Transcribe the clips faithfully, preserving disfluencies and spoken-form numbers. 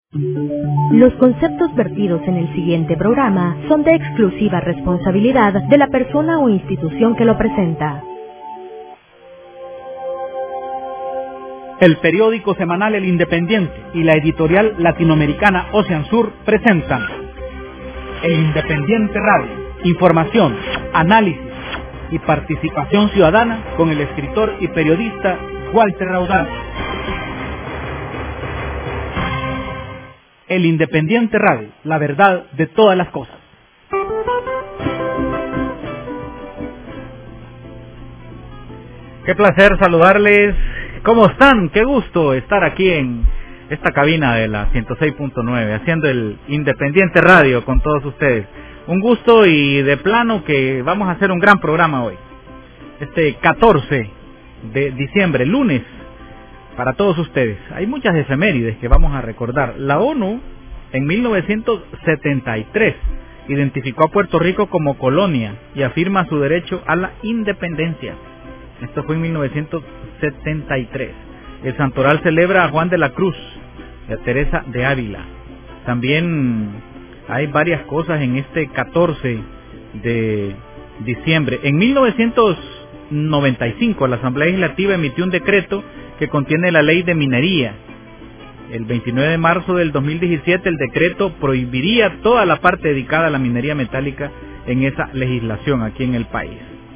Los conceptos vertidos en el siguiente programa son de exclusiva responsabilidad de la persona o institución que lo presenta. El periódico semanal El Independiente y la editorial latinoamericana Ocean Sur presentan El Independiente Radio, información, análisis y participación ciudadana con el escritor y periodista Walter Raudal. El Independiente Radio, la verdad de todas las cosas. Qué placer saludarles. ¿Cómo están? Qué gusto estar aquí en esta cabina de la ciento seis punto nueve, haciendo el Independiente Radio con todos ustedes. Un gusto y de plano que vamos a hacer un gran programa hoy. Este catorce de diciembre, lunes, para todos ustedes. Hay muchas efemérides que vamos a recordar. La ONU, en mil novecientos setenta y tres, identificó a Puerto Rico como colonia y afirma su derecho a la independencia. Esto fue en mil novecientos setenta y tres. El santoral celebra a Juan de la Cruz y a Teresa de Ávila. También hay varias cosas en este catorce de diciembre. En mil novecientos noventa y cinco, la Asamblea Legislativa emitió un decreto que contiene la ley de minería. El veintinueve de marzo del dos mil diecisiete, el decreto prohibiría toda la parte dedicada a la minería metálica en esa legislación aquí en el país.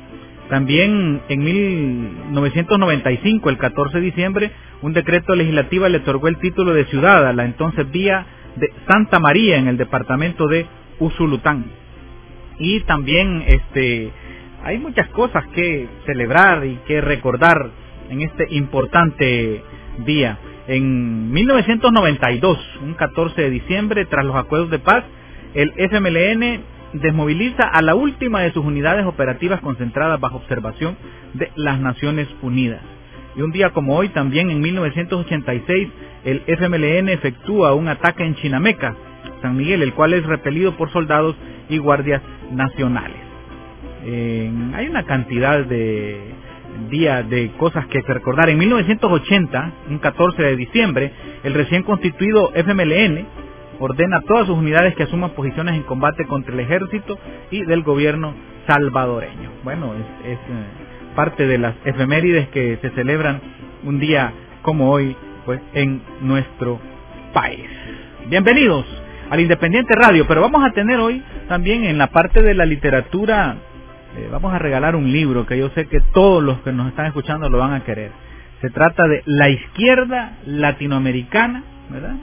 También en mil novecientos noventa y cinco, el catorce de diciembre, un decreto legislativo le otorgó el título de ciudad a la entonces vía de Santa María en el departamento de Usulután. Y también este hay muchas cosas que celebrar y que recordar en este importante día. En mil novecientos noventa y dos, un catorce de diciembre, tras los acuerdos de paz, el F M L N desmoviliza a la última de sus unidades operativas concentradas bajo observación de las Naciones Unidas. Y un día como hoy, también en mil novecientos ochenta y seis, el F M L N efectúa un ataque en Chinameca, San Miguel, el cual es repelido por soldados y guardias nacionales. Eh, hay una cantidad de días de cosas que recordar. En mil novecientos ochenta, un catorce de diciembre, el recién constituido F M L N ordena a todas sus unidades que asuman posiciones en combate contra el ejército y del gobierno salvadoreño. Bueno, es, es eh, parte de las efemérides que se celebran un día como hoy, pues, en nuestro país. Bienvenidos al Independiente Radio, pero vamos a tener hoy también en la parte de la literatura, eh, vamos a regalar un libro que yo sé que todos los que nos están escuchando lo van a querer. Se trata de La Izquierda Latinoamericana, ¿verdad?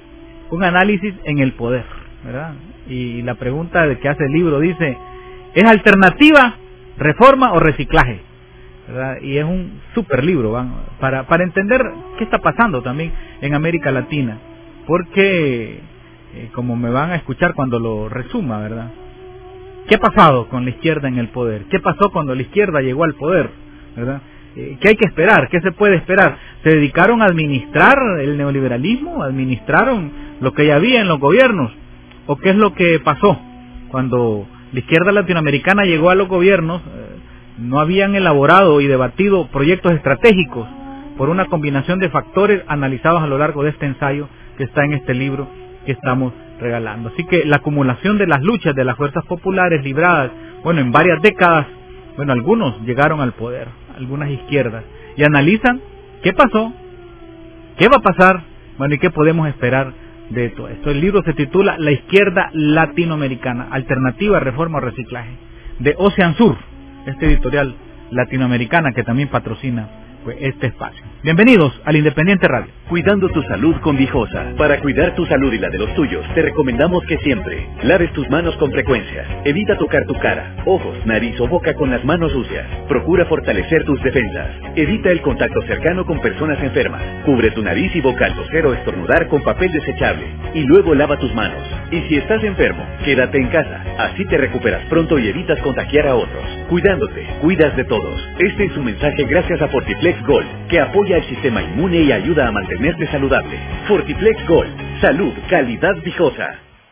Un análisis en el poder, ¿verdad? Y la pregunta de que hace el libro dice, ¿es alternativa, reforma o reciclaje? ¿Verdad? Y es un super libro, ¿van? para para entender qué está pasando también en América Latina, porque eh, como me van a escuchar cuando lo resuma, ¿verdad? ¿Qué ha pasado con la izquierda en el poder? ¿Qué pasó cuando la izquierda llegó al poder? ¿Verdad? Eh, ¿Qué hay que esperar? ¿Qué se puede esperar? ¿Se dedicaron a administrar el neoliberalismo? ¿Administraron lo que ya había en los gobiernos? ¿O qué es lo que pasó cuando la izquierda latinoamericana llegó a los gobiernos? Eh, no habían elaborado y debatido proyectos estratégicos por una combinación de factores analizados a lo largo de este ensayo que está en este libro que estamos regalando. Así que la acumulación de las luchas de las fuerzas populares libradas, bueno, en varias décadas, bueno, algunos llegaron al poder, algunas izquierdas, y analizan qué pasó, qué va a pasar, bueno, y qué podemos esperar de todo esto. El libro se titula La Izquierda Latinoamericana, alternativa, reforma o reciclaje, de Ocean Sur, este editorial latinoamericana que también patrocina pues, este espacio. Bienvenidos al Independiente Radio. Cuidando tu salud con Vijosa. Para cuidar tu salud y la de los tuyos, te recomendamos que siempre laves tus manos con frecuencia. Evita tocar tu cara, ojos, nariz o boca con las manos sucias. Procura fortalecer tus defensas. Evita el contacto cercano con personas enfermas. Cubre tu nariz y boca al toser o estornudar con papel desechable. Y luego lava tus manos. Y si estás enfermo, quédate en casa. Así te recuperas pronto y evitas contagiar a otros. Cuidándote, cuidas de todos. Este es un mensaje gracias a Fortiflex Gold, que apoya el sistema inmune y ayuda a mantenerte saludable. Fortiflex Gold, salud, calidad Vijosa.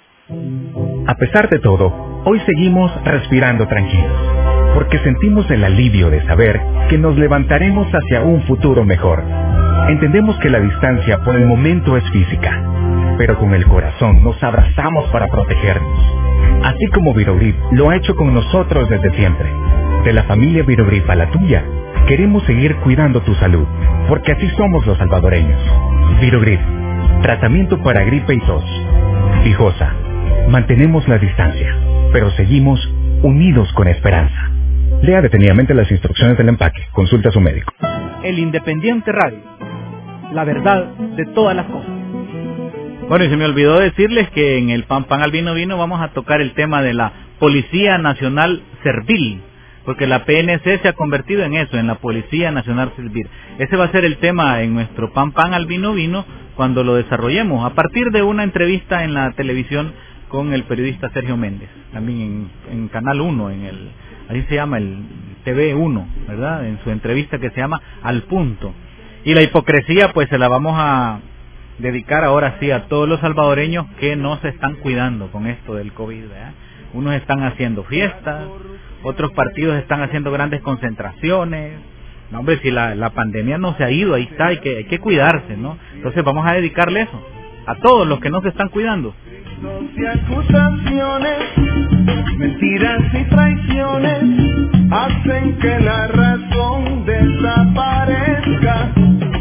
A pesar de todo, hoy seguimos respirando tranquilos, porque sentimos el alivio de saber que nos levantaremos hacia un futuro mejor. Entendemos que la distancia por el momento es física, pero con el corazón nos abrazamos para protegernos. Así como Virogrip lo ha hecho con nosotros desde siempre. De la familia Virogrip a la tuya, queremos seguir cuidando tu salud, porque así somos los salvadoreños. Virogrip, tratamiento para gripe y tos. Fijosa, mantenemos la distancia, pero seguimos unidos con esperanza. Lea detenidamente las instrucciones del empaque. Consulte a su médico. El Independiente Radio. La verdad de todas las cosas. Bueno, y se me olvidó decirles que en el Pan Pan al Vino Vino vamos a tocar el tema de la Policía Nacional Servil, porque la P N C se ha convertido en eso, en la Policía Nacional Servil. Ese va a ser el tema en nuestro Pan Pan al Vino Vino cuando lo desarrollemos, a partir de una entrevista en la televisión con el periodista Sergio Méndez, también en, en Canal uno, en el, así se llama el T V uno, ¿verdad? En su entrevista que se llama Al Punto. Y la hipocresía pues se la vamos a dedicar ahora sí a todos los salvadoreños que no se están cuidando con esto del COVID, ¿verdad? Unos están haciendo fiestas, otros partidos están haciendo grandes concentraciones. No, hombre, si la, la pandemia no se ha ido, ahí está, hay que, hay que cuidarse, ¿no? Entonces vamos a dedicarle eso a todos los que no se están cuidando. Y acusaciones, mentiras y traiciones hacen que la razón desaparezca.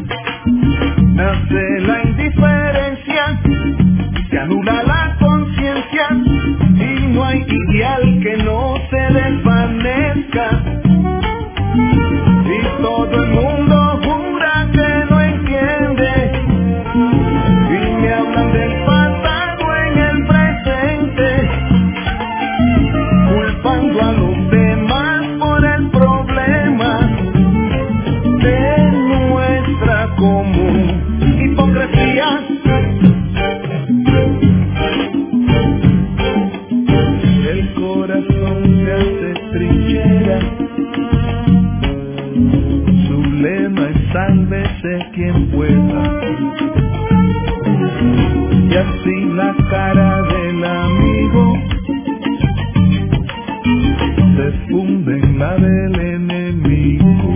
Nace la indiferencia, se anula la conciencia y no hay ideal que no se desvanezca. Y todo el mundo jura que no entiende y me hablan del pasado en el presente, culpando a los demás por el problema de nuestra común hipocresía. El corazón se hace trinchera, su lema es sálvese quien pueda, y así la cara del amigo se funde en la del enemigo.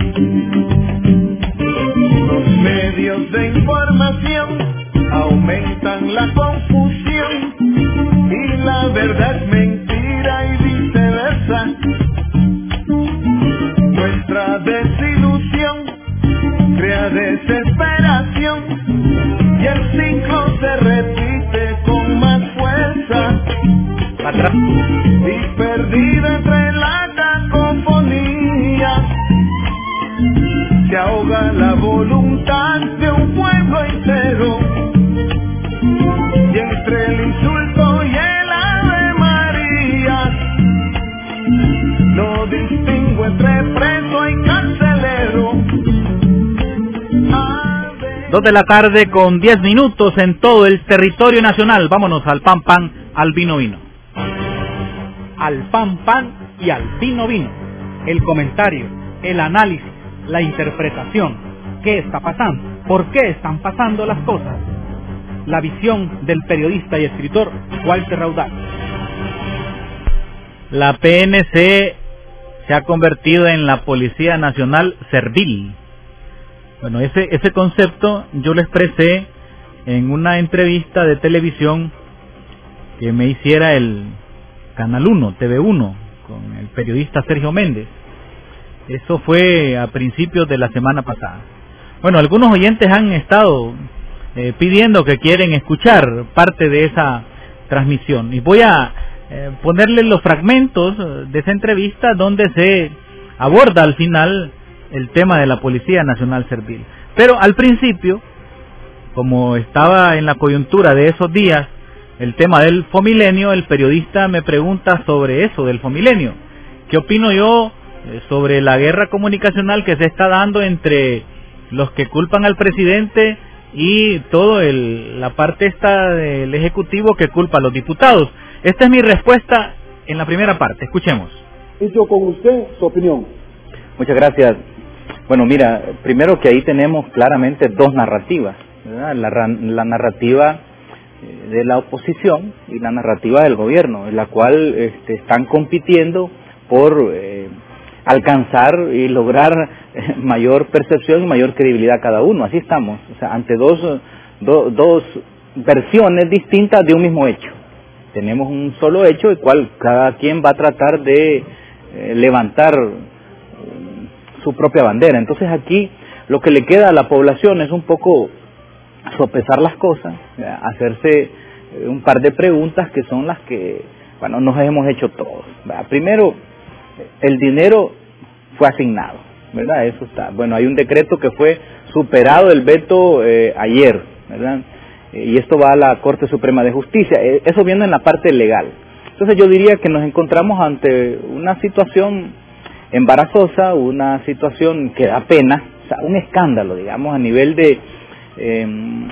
Los medios de información aumentan la confusión y la verdad es mentira y viceversa. Nuestra desilusión crea desesperación y el ciclo se repite con más fuerza. Y perdida entre la cacofonía se ahoga la voluntad de un pueblo entero. Y entre el insulto y el Ave María no distingo entre preso y carcelero. Dos de la tarde con diez minutos en todo el territorio nacional. Vámonos al Pan Pan, al Vino Vino. Al Pan Pan y al Vino Vino. El comentario, el análisis, la interpretación. ¿Qué está pasando? ¿Por qué están pasando las cosas? La visión del periodista y escritor Walter Raudal. La P N C se ha convertido en la Policía Nacional Servil. Bueno, ese ese concepto yo lo expresé en una entrevista de televisión que me hiciera el Canal uno, T V uno, con el periodista Sergio Méndez. Eso fue a principios de la semana pasada. Bueno, algunos oyentes han estado eh, pidiendo que quieren escuchar parte de esa transmisión. Y voy a eh, ponerles los fragmentos de esa entrevista donde se aborda al final el tema de la Policía Nacional Servil. Pero al principio, como estaba en la coyuntura de esos días, el tema del Fomilenio, el periodista me pregunta sobre eso, del Fomilenio. ¿Qué opino yo sobre la guerra comunicacional que se está dando entre los que culpan al presidente y todo el, la parte esta del Ejecutivo que culpa a los diputados? Esta es mi respuesta en la primera parte. Escuchemos. Y yo con usted, su opinión. Muchas gracias. Bueno, mira, primero que ahí tenemos claramente dos narrativas, ¿verdad? La, la narrativa de la oposición y la narrativa del gobierno, en la cual este, están compitiendo por eh, alcanzar y lograr eh, mayor percepción y mayor credibilidad cada uno. Así estamos, o sea, ante dos, do, dos versiones distintas de un mismo hecho. Tenemos un solo hecho, el cual cada quien va a tratar de eh, levantar eh, su propia bandera. Entonces aquí lo que le queda a la población es un poco sopesar las cosas, ¿verdad? Hacerse eh, un par de preguntas que son las que, bueno, nos hemos hecho todos, ¿verdad? Primero, el dinero fue asignado, ¿verdad? Eso está. Bueno, hay un decreto que fue superado el veto eh, ayer, ¿verdad? Y esto va a la Corte Suprema de Justicia. Eso viene en la parte legal. Entonces yo diría que nos encontramos ante una situación embarazosa, una situación que da pena, o sea, un escándalo, digamos, a nivel de, eh,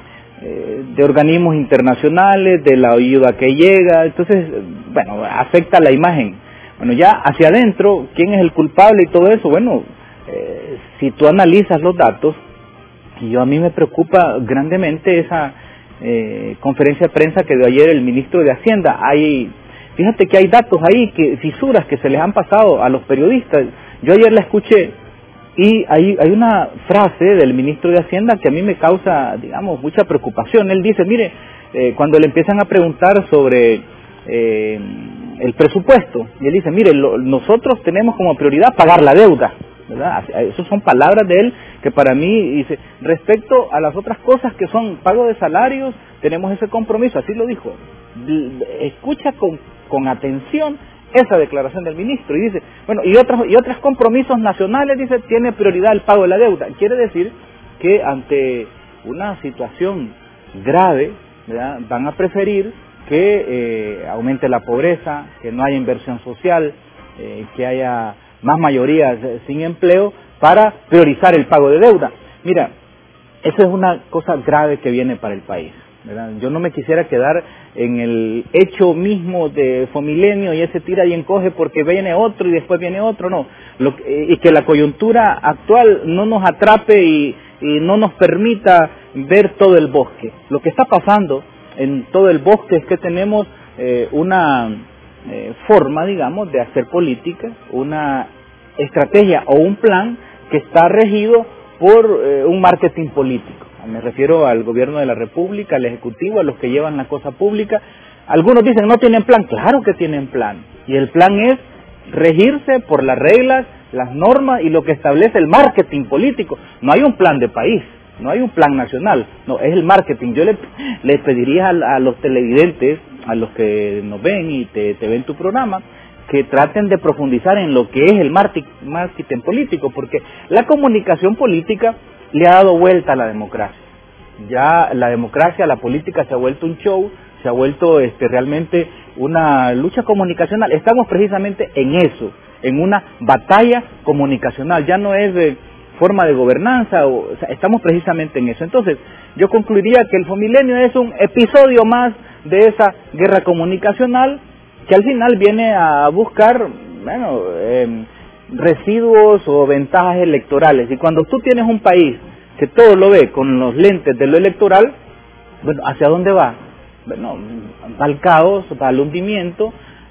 de organismos internacionales, de la ayuda que llega. Entonces, bueno, afecta la imagen. Bueno, ya hacia adentro, ¿quién es el culpable y todo eso? Bueno, eh, si tú analizas los datos, y yo a mí me preocupa grandemente esa eh, conferencia de prensa que dio ayer el ministro de Hacienda. Hay, fíjate que hay datos ahí, que fisuras que se les han pasado a los periodistas. Yo ayer la escuché y hay, hay una frase del ministro de Hacienda que a mí me causa, digamos, mucha preocupación. Él dice, mire, eh, cuando le empiezan a preguntar sobre eh, el presupuesto, y él dice, mire, lo, nosotros tenemos como prioridad pagar la deuda, ¿verdad? Esas son palabras de él que para mí dice, respecto a las otras cosas que son pago de salarios, tenemos ese compromiso, así lo dijo. Escucha con, con atención esa declaración del ministro y dice, bueno, y otros y otros compromisos nacionales, dice, tiene prioridad el pago de la deuda. Quiere decir que ante una situación grave, ¿verdad?, van a preferir que eh, aumente la pobreza, que no haya inversión social, eh, que haya más mayorías sin empleo, para priorizar el pago de deuda. Mira, esa es una cosa grave que viene para el país, ¿verdad? Yo no me quisiera quedar en el hecho mismo de Fomilenio y ese tira y encoge porque viene otro y después viene otro, no. Lo, y que la coyuntura actual no nos atrape y, y no nos permita ver todo el bosque. Lo que está pasando en todo el bosque es que tenemos eh, una eh, forma, digamos, de hacer política, una estrategia o un plan que está regido por eh, un marketing político. Me refiero al gobierno de la República, al Ejecutivo, a los que llevan la cosa pública. Algunos dicen, no tienen plan. Claro que tienen plan. Y el plan es regirse por las reglas, las normas y lo que establece el marketing político. No hay un plan de país, no hay un plan nacional, no, es el marketing. Yo le, les pediría a, a los televidentes, a los que nos ven y te, te ven tu programa, que traten de profundizar en lo que es el marketing político, porque la comunicación política le ha dado vuelta a la democracia. Ya la democracia, la política se ha vuelto un show, se ha vuelto este, realmente una lucha comunicacional. Estamos precisamente en eso, en una batalla comunicacional. Ya no es de forma de gobernanza, o, o sea, estamos precisamente en eso. Entonces, yo concluiría que el Fomilenio es un episodio más de esa guerra comunicacional que al final viene a buscar, bueno, eh, residuos o ventajas electorales. Y cuando tú tienes un país que todo lo ve con los lentes de lo electoral, bueno, ¿hacia dónde va? Bueno, va al caos, va al hundimiento.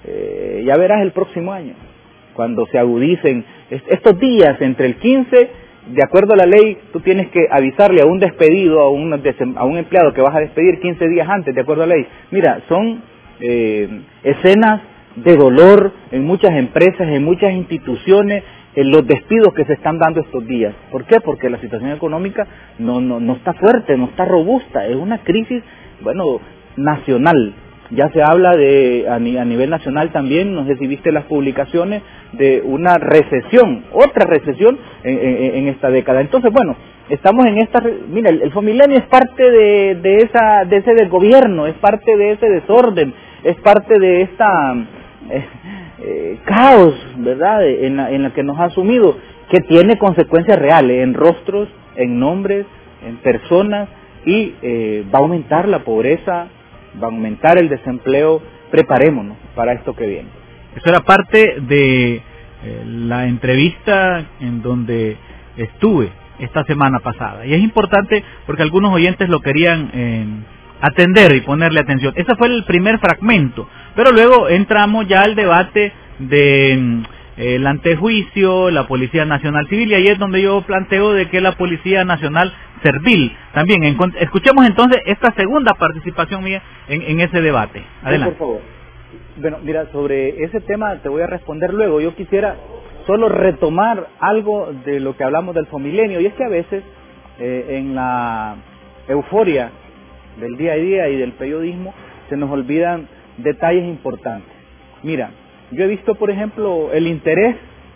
Eh, ya verás el próximo año, cuando se agudicen estos días entre el quince, de acuerdo a la ley, tú tienes que avisarle a un despedido, a un, a un empleado que vas a despedir quince días antes, de acuerdo a la ley. Mira, son Eh, escenas de dolor en muchas empresas, en muchas instituciones, en los despidos que se están dando estos días. ¿Por qué? Porque la situación económica no, no, no está fuerte, no está robusta, es una crisis, bueno, nacional. Ya se habla de a, a nivel nacional también, no sé si viste las publicaciones, de una recesión, otra recesión en, en, en esta década. Entonces, bueno, estamos en esta, mira, el, el Fomilenio es parte de, de esa, de ese desgobierno, es parte de ese desorden, es parte de esta eh, eh, caos, ¿verdad?, en la, en la que nos ha sumido, que tiene consecuencias reales en rostros, en nombres, en personas, y eh, va a aumentar la pobreza, va a aumentar el desempleo. Preparémonos para esto que viene. Eso era parte de eh, la entrevista en donde estuve esta semana pasada. Y es importante porque algunos oyentes lo querían eh, atender y ponerle atención. Ese fue el primer fragmento. Pero luego entramos ya al debate de el antejuicio, la Policía Nacional Civil, y ahí es donde yo planteo de que la Policía Nacional Servil también. En, escuchemos entonces esta segunda participación mía en, en ese debate. Adelante. Sí, por favor. Bueno, mira, sobre ese tema te voy a responder luego. Yo quisiera solo retomar algo de lo que hablamos del Fomilenio, y es que a veces eh, en la euforia del día a día y del periodismo se nos olvidan detalles importantes. Mira, yo he visto, por ejemplo, el interés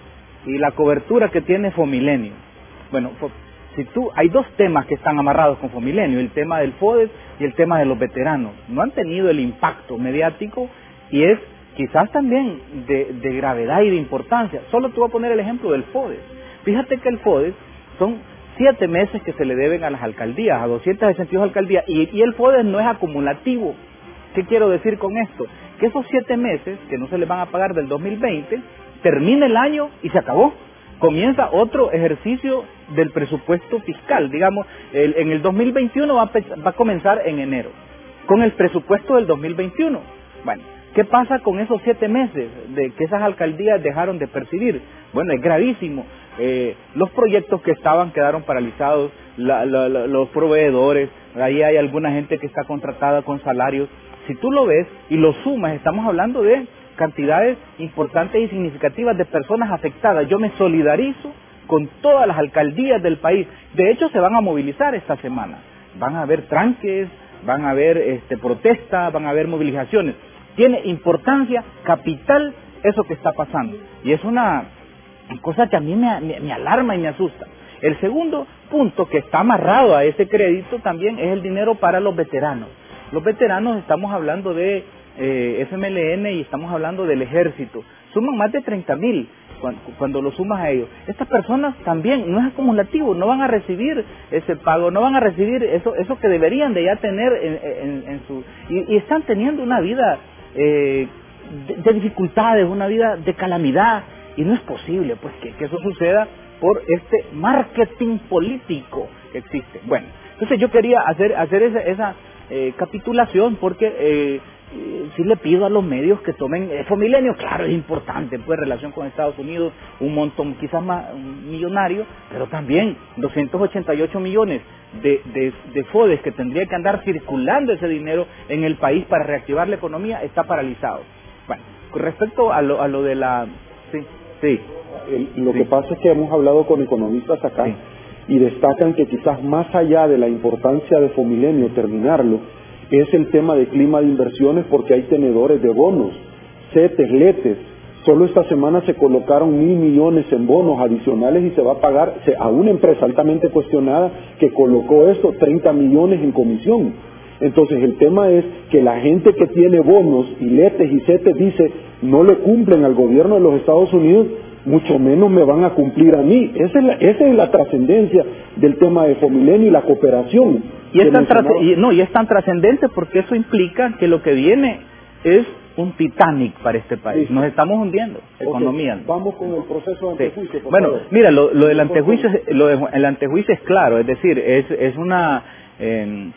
y la cobertura que tiene Fomilenio. Bueno, si tú, hay dos temas que están amarrados con Fomilenio, el tema del FODES y el tema de los veteranos. No han tenido el impacto mediático y es quizás también de, de gravedad y de importancia. Solo te voy a poner el ejemplo del FODES. Fíjate que el FODES son siete meses que se le deben a las alcaldías, a doscientas sesenta y dos alcaldías, y, y el FODES no es acumulativo. ¿Qué quiero decir con esto? Que esos siete meses que no se les van a pagar del dos mil veinte, termina el año y se acabó. Comienza otro ejercicio del presupuesto fiscal. Digamos, el, en el dos mil veintiuno va a, va a comenzar en enero, con el presupuesto del dos mil veintiuno. Bueno, ¿qué pasa con esos siete meses de que esas alcaldías dejaron de percibir? Bueno, es gravísimo. Eh, los proyectos que estaban quedaron paralizados, la, la, la, los proveedores, ahí hay alguna gente que está contratada con salarios. Si tú lo ves y lo sumas, estamos hablando de cantidades importantes y significativas de personas afectadas. Yo me solidarizo con todas las alcaldías del país. De hecho, se van a movilizar esta semana. Van a haber tranques, van a haber este, protestas, van a haber movilizaciones. Tiene importancia capital eso que está pasando. Y es una cosa que a mí me, me, me alarma y me asusta. El segundo punto que está amarrado a ese crédito también es el dinero para los veteranos. Los veteranos, estamos hablando de eh, F M L N y estamos hablando del ejército. Suman más de treinta mil cuando, cuando lo sumas a ellos. Estas personas también, no es acumulativo, no van a recibir ese pago, no van a recibir eso eso que deberían de ya tener en, en, en su... Y, y están teniendo una vida eh, de, de dificultades, una vida de calamidad, y no es posible pues que, que eso suceda por este marketing político que existe. Bueno, entonces yo quería hacer, hacer esa... esa Eh, capitulación, porque eh, eh, sí le pido a los medios que tomen eh, Fomilenio, claro, es importante, pues relación con Estados Unidos, un montón quizás más un millonario, pero también doscientos ochenta y ocho millones de, de, de FODES que tendría que andar circulando ese dinero en el país para reactivar la economía, está paralizado. Bueno, con respecto a lo, a lo de la... Sí, sí. El, lo sí. que pasa es que hemos hablado con economistas acá, sí, y destacan que quizás más allá de la importancia de Fomilenio terminarlo, es el tema de clima de inversiones, porque hay tenedores de bonos, CETES, LETES. Solo esta semana se colocaron mil millones en bonos adicionales y se va a pagar a una empresa altamente cuestionada que colocó esto, treinta millones en comisión. Entonces el tema es que la gente que tiene bonos y LETES y CETES dice, no le cumplen al gobierno de los Estados Unidos, mucho menos me van a cumplir a mí. Esa es la, esa es la trascendencia del tema de Fomilenio y la cooperación. Y es, tan y, no, y es tan trascendente porque eso implica que lo que viene es un Titanic para este país. Sí. Nos estamos hundiendo, okay, economía. Vamos con el proceso de antejuicio. Sí. Bueno, favor. Mira, lo, lo del antejuicio, lo de, el antejuicio es claro, es decir, es, es una eh,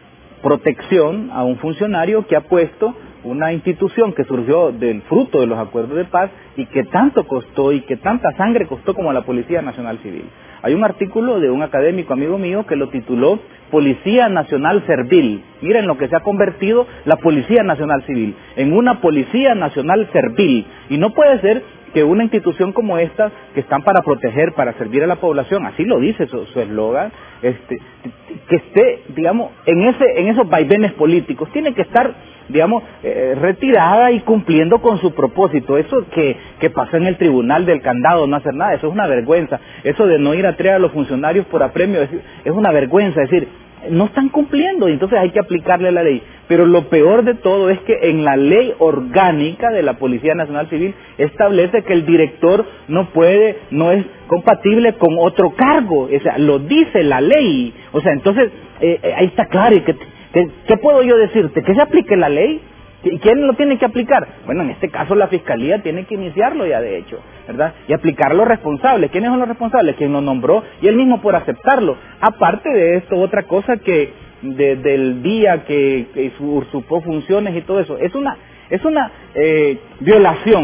protección a un funcionario que ha puesto una institución que surgió del fruto de los acuerdos de paz y que tanto costó y que tanta sangre costó como la Policía Nacional Civil. Hay un artículo de un académico amigo mío que lo tituló Policía Nacional Servil. Miren lo que se ha convertido la Policía Nacional Civil, en una Policía Nacional Servil. Y no puede ser que una institución como esta, que están para proteger, para servir a la población, así lo dice su eslogan, este, que esté, digamos, en ese, en esos vaivenes políticos, tiene que estar, digamos, eh, retirada y cumpliendo con su propósito. Eso que, que pasó en el tribunal del candado, no hacer nada, eso es una vergüenza. Eso de no ir a traer a los funcionarios por apremio, es, es una vergüenza, es decir, no están cumpliendo, y entonces hay que aplicarle la ley. Pero lo peor de todo es que en la ley orgánica de la Policía Nacional Civil establece que el director no puede, no es compatible con otro cargo, o sea, lo dice la ley. O sea, entonces, eh, ahí está claro. ¿Y qué, qué, qué puedo yo decirte? ¿Que se aplique la ley? ¿Y quién lo tiene que aplicar? Bueno, en este caso la Fiscalía tiene que iniciarlo ya, de hecho, ¿verdad? Y aplicar a los responsables. ¿Quiénes son los responsables? Quien lo nombró y él mismo por aceptarlo. Aparte de esto, otra cosa que de, del día que, que usurpó funciones y todo eso, es una es una eh, violación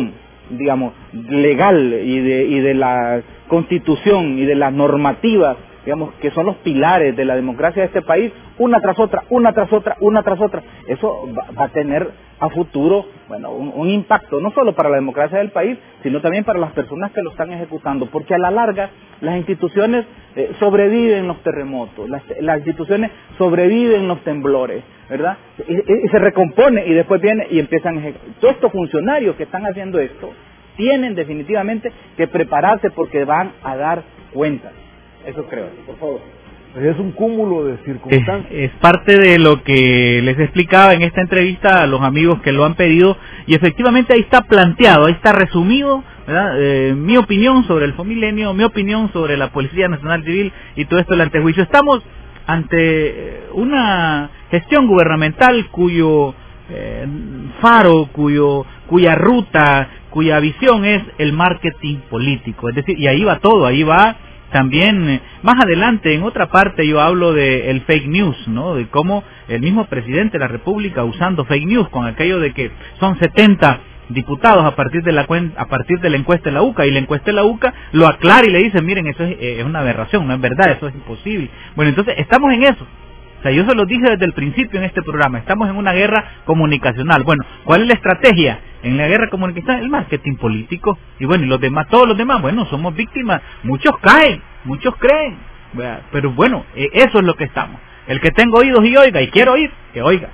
digamos, legal y de, y de la Constitución y de las normativas, digamos, que son los pilares de la democracia de este país, una tras otra, una tras otra, una tras otra, eso va, va a tener a futuro, bueno, un, un impacto no solo para la democracia del país, sino también para las personas que lo están ejecutando, porque a la larga las instituciones eh, sobreviven los terremotos, las, las instituciones sobreviven los temblores, ¿verdad? Y, y, y se recompone y después viene y empiezan a ejecutar. Todos estos funcionarios que están haciendo esto tienen definitivamente que prepararse porque van a dar cuentas. Eso creo, por favor. Es un cúmulo de circunstancias. Es, es parte de lo que les explicaba en esta entrevista a los amigos que lo han pedido, y efectivamente ahí está planteado, ahí está resumido, ¿verdad? Eh, mi opinión sobre el Fomilenio, mi opinión sobre la Policía Nacional Civil y todo esto del antejuicio. Estamos ante una gestión gubernamental cuyo eh, faro, cuyo cuya ruta, cuya visión es el marketing político, es decir, y ahí va todo, ahí va también, eh, más adelante, en otra parte, yo hablo de el fake news, ¿no? De cómo el mismo presidente de la República usando fake news, con aquello de que son setenta diputados a partir de la cuen a partir de la encuesta de la U C A, y la encuesta de la U C A lo aclara y le dice, miren, eso es, eh, es una aberración, no es verdad, eso es imposible. Bueno, entonces, estamos en eso. O sea, yo se lo dije desde el principio en este programa, estamos en una guerra comunicacional. Bueno, ¿cuál es la estrategia en la guerra comunicacional? El marketing político. Y bueno, y los demás, todos los demás, bueno, somos víctimas. Muchos caen, muchos creen. Pero bueno, eso es lo que estamos. El que tenga oídos y oiga, y quiero oír, que oiga.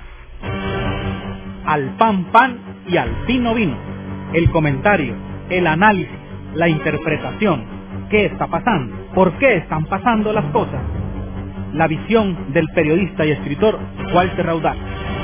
Al pan pan y al vino vino. El comentario, el análisis, la interpretación. ¿Qué está pasando? ¿Por qué están pasando las cosas? La visión del periodista y escritor Walter Raudal.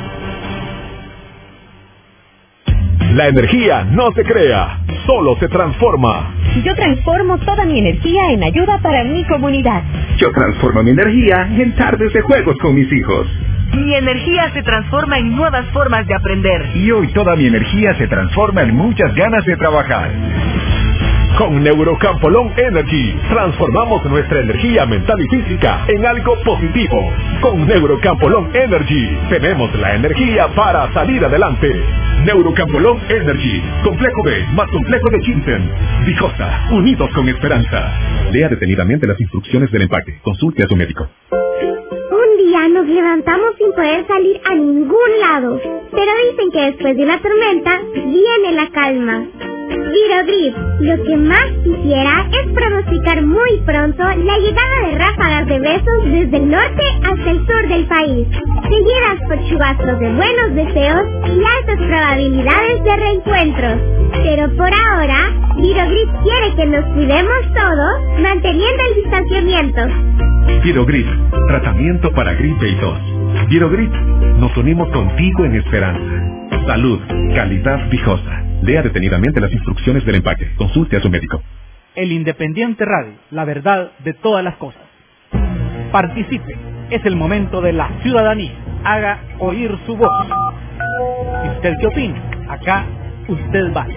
La energía no se crea, solo se transforma. Yo transformo toda mi energía en ayuda para mi comunidad. Yo transformo mi energía en tardes de juegos con mis hijos. Mi energía se transforma en nuevas formas de aprender. Y hoy toda mi energía se transforma en muchas ganas de trabajar. Con Neurocampolón Energy, transformamos nuestra energía mental y física en algo positivo. Con Neurocampolón Energy, tenemos la energía para salir adelante. Neurocampolón Energy, complejo B más complejo de Chintem. Vijosa, unidos con esperanza. Lea detenidamente las instrucciones del empaque. Consulte a su médico. Un día nos levantamos sin poder salir a ningún lado, pero dicen que después de una tormenta viene la calma. Virogrip, lo que más quisiera es pronosticar muy pronto la llegada de ráfagas de besos desde el norte hasta el sur del país, seguidas por chubascos de buenos deseos y altas probabilidades de reencuentros. Pero por ahora, Virogrip quiere que nos cuidemos todos, manteniendo el distanciamiento. Virogrip, tratamiento para gripe y tos. Virogrip, nos unimos contigo en esperanza. Salud, calidad Vijosa. Lea detenidamente las instrucciones del empaque. Consulte a su médico. El Independiente Radio, la verdad de todas las cosas. Participe, es el momento de la ciudadanía. Haga oír su voz. ¿Y usted qué opina? Acá usted va.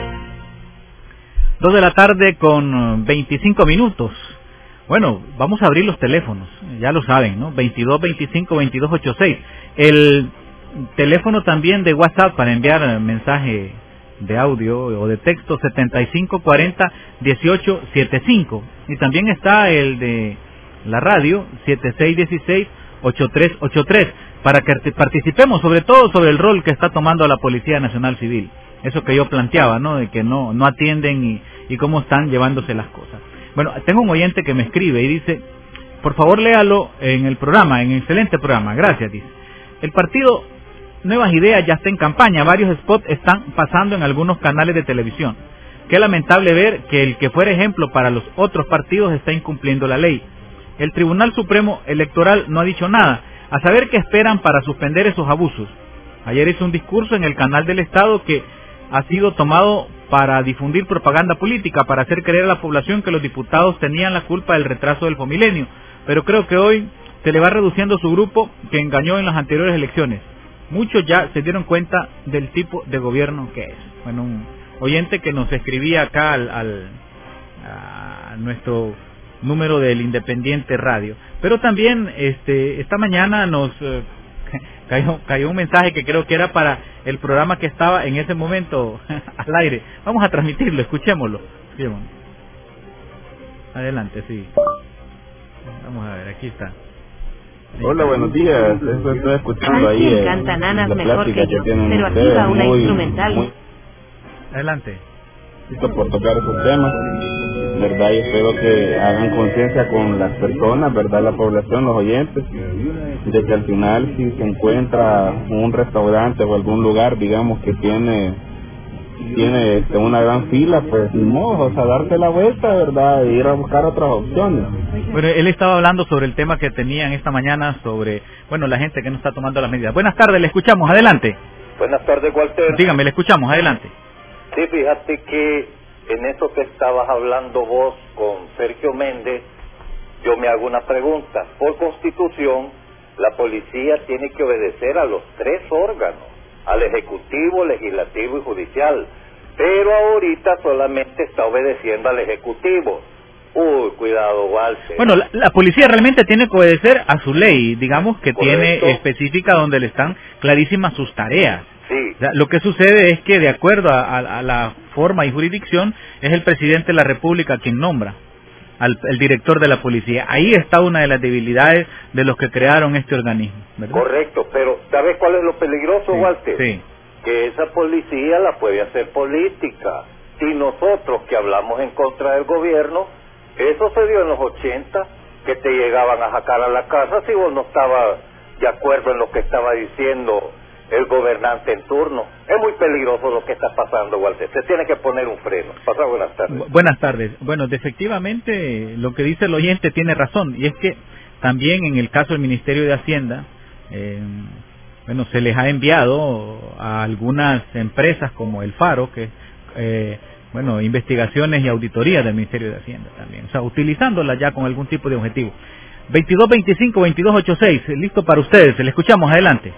Dos de la tarde con veinticinco minutos. Bueno, vamos a abrir los teléfonos, ya lo saben, ¿no? veintidós veinticinco veintidós ochenta y seis. El teléfono también de WhatsApp para enviar mensaje de audio o de texto setenta y cinco cuarenta dieciocho setenta y cinco, y también está el de la radio setenta y seis dieciséis ochenta y tres ochenta y tres para que participemos sobre todo sobre el rol que está tomando la Policía Nacional Civil, eso que yo planteaba, ¿no? De que no no atienden y, y cómo están llevándose las cosas. Bueno, tengo un oyente que me escribe y dice, por favor léalo en el programa, en el excelente programa, gracias, dice. El partido Nuevas Ideas ya está en campaña, varios spots están pasando en algunos canales de televisión. Qué lamentable ver que el que fuera ejemplo para los otros partidos está incumpliendo la ley. El Tribunal Supremo Electoral no ha dicho nada, a saber qué esperan para suspender esos abusos. Ayer hizo un discurso en el canal del Estado que ha sido tomado para difundir propaganda política, para hacer creer a la población que los diputados tenían la culpa del retraso del Fomilenio, pero creo que hoy se le va reduciendo su grupo que engañó en las anteriores elecciones. Muchos ya se dieron cuenta del tipo de gobierno que es. Bueno, un oyente que nos escribía acá al, al a nuestro número del Independiente Radio. Pero también este esta mañana nos eh, cayó, cayó un mensaje que creo que era para el programa que estaba en ese momento al aire. Vamos a transmitirlo, escuchémoslo. Escuchémoslo. Adelante, sí. Vamos a ver, aquí está. Hola, buenos días. Eso estoy escuchando ahí. Me encantan nanas mejor que yo, pero aquí va una muy, instrumental. Muy... Adelante. Por tocar esos temas, ¿verdad? Y espero que hagan conciencia con las personas, ¿verdad? La población, los oyentes, de que al final si se encuentra un restaurante o algún lugar, digamos, que tiene tiene este, una gran fila, pues ni modo, o sea, darse la vuelta, ¿verdad? E ir a buscar otras opciones. Bueno, él estaba hablando sobre el tema que tenían esta mañana sobre, bueno, la gente que no está tomando las medidas. Buenas tardes, le escuchamos, adelante. Buenas tardes, Walter. Dígame, le escuchamos, adelante. Sí, fíjate que en eso que estabas hablando vos con Sergio Méndez, yo me hago una pregunta. Por Constitución, la policía tiene que obedecer a los tres órganos, al Ejecutivo, Legislativo y Judicial, pero ahorita solamente está obedeciendo al Ejecutivo. Uy, cuidado, Walter. Bueno, la, la policía realmente tiene que obedecer a su ley, digamos que Correcto. Tiene específica donde le están clarísimas sus tareas. Sí. O sea, lo que sucede es que de acuerdo a, a, a la forma y jurisdicción es el presidente de la República quien nombra al el director de la policía. Ahí está una de las debilidades de los que crearon este organismo, ¿verdad? Correcto, pero ¿sabes cuál es lo peligroso, Sí, Walter? sí. Que esa policía la puede hacer política. Y nosotros que hablamos en contra del gobierno, eso se dio en los ochenta, que te llegaban a sacar a la casa si vos no estabas de acuerdo en lo que estaba diciendo el gobernante en turno. Es muy peligroso lo que está pasando, Walter. Se tiene que poner un freno. Pasa buenas tardes. Bu buenas tardes. Bueno, efectivamente, lo que dice el oyente tiene razón, y es que también en el caso del Ministerio de Hacienda, eh, bueno, se les ha enviado a algunas empresas como el Faro, que eh, bueno, investigaciones y auditorías del Ministerio de Hacienda también, o sea, utilizándolas ya con algún tipo de objetivo. veintidós veinticinco veintidós ochenta y seis, listo para ustedes, le escuchamos, adelante.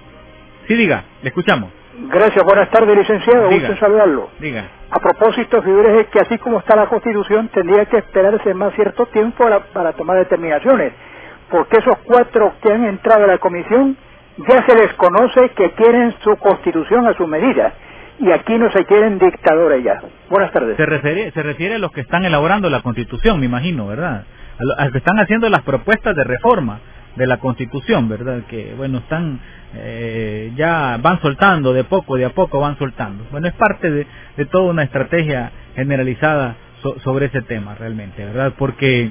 Sí, diga, le escuchamos. Gracias, buenas tardes, licenciado, Diga. gusto en saludarlo. Diga. A propósito, figúrese que así como está la Constitución, tendría que esperarse más cierto tiempo para, para tomar determinaciones, porque esos cuatro que han entrado a la comisión, ya se les conoce que quieren su Constitución a su medida, y aquí no se quieren dictadores ya. Buenas tardes. Se refiere, se refiere a los que están elaborando la Constitución, me imagino, ¿verdad? A, lo, a los que están haciendo las propuestas de reforma de la Constitución, ¿verdad? Que, bueno, están, eh, ya van soltando de poco, de a poco van soltando. Bueno, es parte de, de toda una estrategia generalizada so, sobre ese tema, realmente, ¿verdad? Porque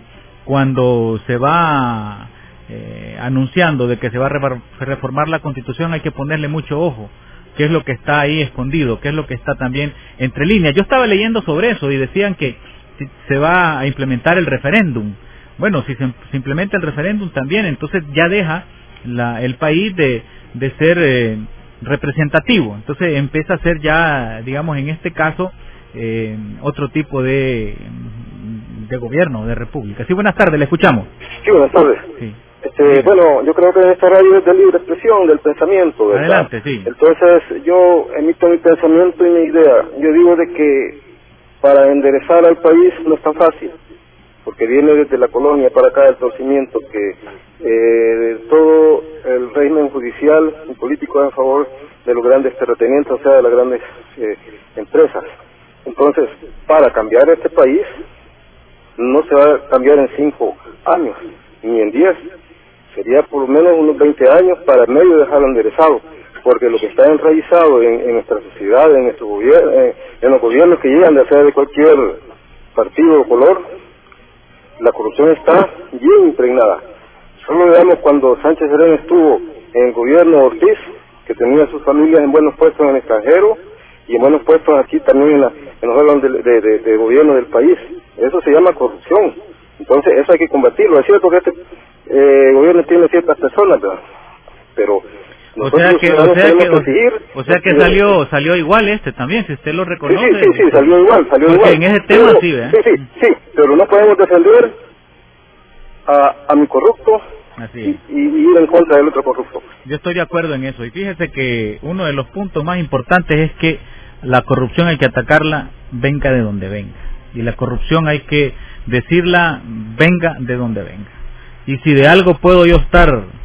cuando se va eh, anunciando de que se va a reformar la Constitución, hay que ponerle mucho ojo. ¿Qué es lo que está ahí escondido? ¿Qué es lo que está también entre líneas? Yo estaba leyendo sobre eso y decían que se va a implementar el referéndum. Bueno, si se, se implementa el referéndum también, entonces ya deja la, el país de, de ser eh, representativo. Entonces empieza a ser ya, digamos, en este caso, eh, otro tipo de, de gobierno, de república. Sí, buenas tardes, le escuchamos. Sí, buenas tardes. Sí. Este, bueno, yo creo que esta radio es de libre expresión, del pensamiento, ¿verdad? Adelante, sí. Entonces, yo emito mi pensamiento y mi idea. Yo digo de que para enderezar al país no es tan fácil, porque viene desde la colonia para acá el torcimiento que eh, todo el régimen judicial y político es a favor de los grandes terratenientes, o sea, de las grandes eh, empresas. Entonces, para cambiar este país, no se va a cambiar en cinco años, ni en diez. Sería por lo menos unos veinte años para medio dejarlo enderezado, porque lo que está enraizado en, en nuestra sociedad, en nuestro gobierno, en, en los gobiernos que llegan, de sea de cualquier partido o color, la corrupción está bien impregnada. Solo veamos cuando Sánchez Serén estuvo en el gobierno Ortiz, que tenía sus familias en buenos puestos en el extranjero y en buenos puestos aquí también en, la, en los órganos de, de, de, de gobierno del país. Eso se llama corrupción. Entonces eso hay que combatirlo. Es cierto que este eh, gobierno tiene ciertas personas, ¿verdad? Pero o sea que, o sea que, o, seguir, o sea que salió salió igual este también, si usted lo reconoce. Sí, sí, sí, sí salió igual, salió porque igual. en ese tema pero, sí, ¿verdad? Sí, sí, sí, pero no podemos defender a, a mi corrupto Así y, y ir en contra del otro corrupto. Yo estoy de acuerdo en eso, y fíjese que uno de los puntos más importantes es que la corrupción hay que atacarla venga de donde venga, y la corrupción hay que decirla venga de donde venga. Y si de algo puedo yo estar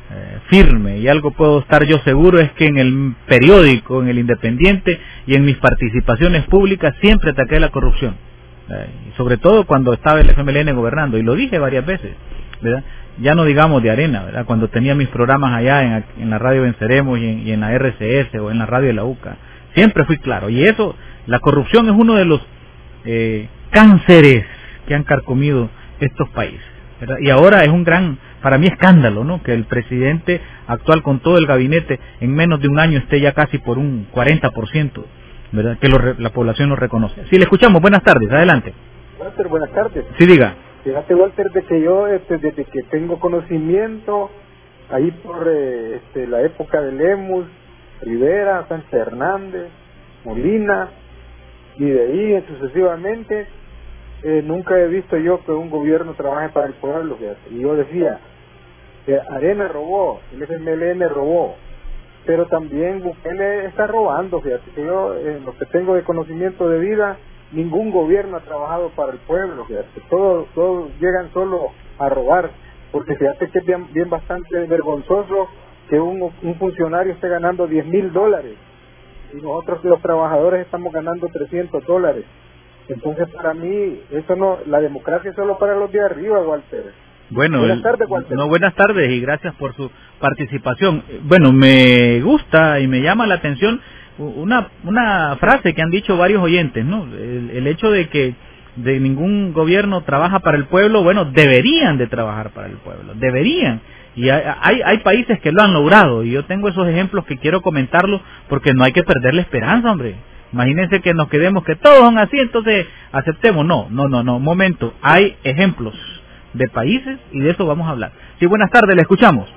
eh, firme, y algo puedo estar yo seguro, es que en el periódico, en el Independiente y en mis participaciones públicas siempre ataqué la corrupción, eh, sobre todo cuando estaba el F M L N gobernando, y lo dije varias veces, ¿verdad? Ya no digamos de Arena, ¿verdad? Cuando tenía mis programas allá en, en la radio Venceremos y en, y en la R C S o en la radio de la U C A, siempre fui claro. Y eso, la corrupción es uno de los eh, cánceres que han carcomido estos países, ¿verdad? Y ahora es un gran, para mí, escándalo, ¿no? Que el presidente actual con todo el gabinete en menos de un año esté ya casi por un cuarenta por ciento, ¿verdad? Que lo, la población lo reconoce. Sí, le escuchamos. Buenas tardes, adelante. Walter, buenas tardes. Sí, diga. Fíjate, Walter, de que yo, este, desde que tengo conocimiento, ahí por eh, este, la época de Lemus, Rivera, Sánchez Hernández, Molina, y de ahí sucesivamente, eh, nunca he visto yo que un gobierno trabaje para el pueblo, fíjate. Y yo decía, que Arena robó, el F M L N robó, pero también Bukele está robando, fíjate, que yo, en lo que tengo de conocimiento de vida, ningún gobierno ha trabajado para el pueblo, fíjate, todos, todos llegan solo a robar, porque fíjate que es bien, bien bastante vergonzoso que un, un funcionario esté ganando diez mil dólares y nosotros los trabajadores estamos ganando trescientos dólares. Entonces, para mí, eso no, la democracia es solo para los de arriba, Walter. Bueno, buenas tardes, Walter. No, buenas tardes y gracias por su participación. Bueno, me gusta y me llama la atención una una frase que han dicho varios oyentes, ¿no? El, el hecho de que de ningún gobierno trabaja para el pueblo. Bueno, deberían de trabajar para el pueblo, deberían. Y hay, hay, hay países que lo han logrado, y yo tengo esos ejemplos que quiero comentarlos, porque no hay que perder la esperanza, hombre. Imagínense que nos quedemos que todos son así, entonces aceptemos. No, no, no, no, momento. Hay ejemplos de países y de eso vamos a hablar. Sí, buenas tardes, le escuchamos.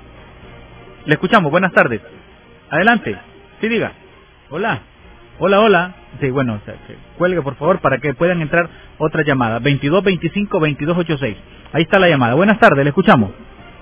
Le escuchamos, buenas tardes. Adelante, sí, diga. Hola, hola, hola. Sí, bueno, o sea, que cuelgue por favor para que puedan entrar otra llamada. veintidós veinticinco veintidós ochenta y seis. Ahí está la llamada. Buenas tardes, le escuchamos.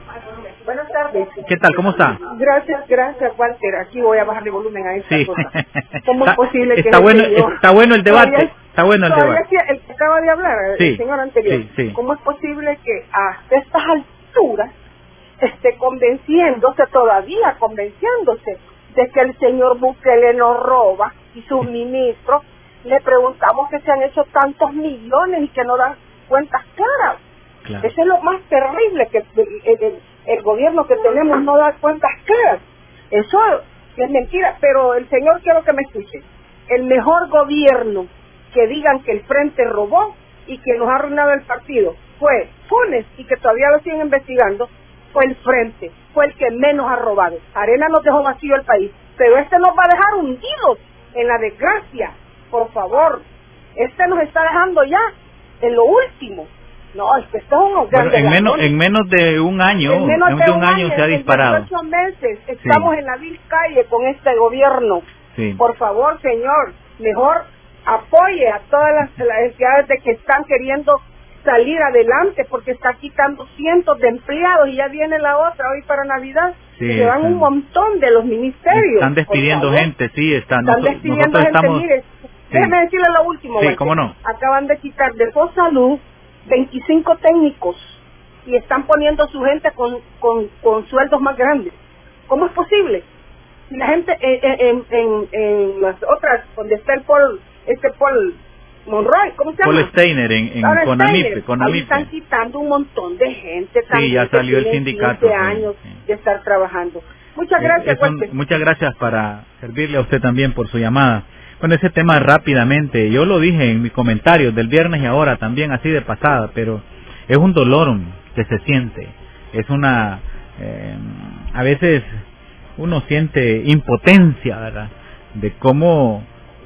Buenas tardes. ¿Qué tal? ¿Cómo está? Gracias, gracias, Walter. Aquí voy a bajarle volumen a esta sí. cosa. ¿Cómo es posible que... Está bueno, está bueno el debate. Todavía, está bueno el debate. El que acaba de hablar, sí. el señor anterior. Sí, sí. ¿Cómo es posible que a estas alturas esté convenciéndose, todavía convenciéndose, de que el señor Bukele nos roba y sus ministros? Le preguntamos que se han hecho tantos millones y que no dan cuentas claras. Claro. Eso es lo más terrible, que el, el, el gobierno que tenemos no da cuentas claras. Eso es mentira, pero el señor, quiero que me escuche. El mejor gobierno que digan que el Frente robó y que nos ha arruinado el partido fue Funes, y que todavía lo siguen investigando, fue el Frente, fue el que menos ha robado. Arena nos dejó vacío el país, pero este nos va a dejar hundidos en la desgracia. Por favor, este nos está dejando ya en lo último. No, es que esto es un bueno, en menos en menos de un año, en menos de un, un año, año se ha disparado. En dieciocho meses estamos sí. en la vil calle con este gobierno. Sí. Por favor, señor, mejor apoye a todas las, las entidades de que están queriendo salir adelante, porque está quitando cientos de empleados y ya viene la otra hoy para Navidad. Sí, se van un montón de los ministerios. Están despidiendo gente, sí, están, están nosotros, despidiendo nosotros gente. Estamos... Mire, sí. déjeme decirle lo último. Sí, Walter. cómo no. Acaban de quitar de Salud veinticinco técnicos y están poniendo su gente con, con, con sueldos más grandes. ¿Cómo es posible? Si la gente en, en, en, en las otras, donde está el Paul, este Paul Monroy, ¿cómo se llama? Paul Steiner, en, en Conamipe, Conamipe. Ahí están quitando un montón de gente. Sí, ya salió el sindicato. quince años sí, sí. de estar trabajando. Muchas gracias. Un, muchas gracias para servirle a usted también por su llamada. Bueno, ese tema rápidamente, yo lo dije en mis comentarios del viernes y ahora también así de pasada, pero es un dolor que se siente, es una, eh, a veces uno siente impotencia, ¿verdad?, de cómo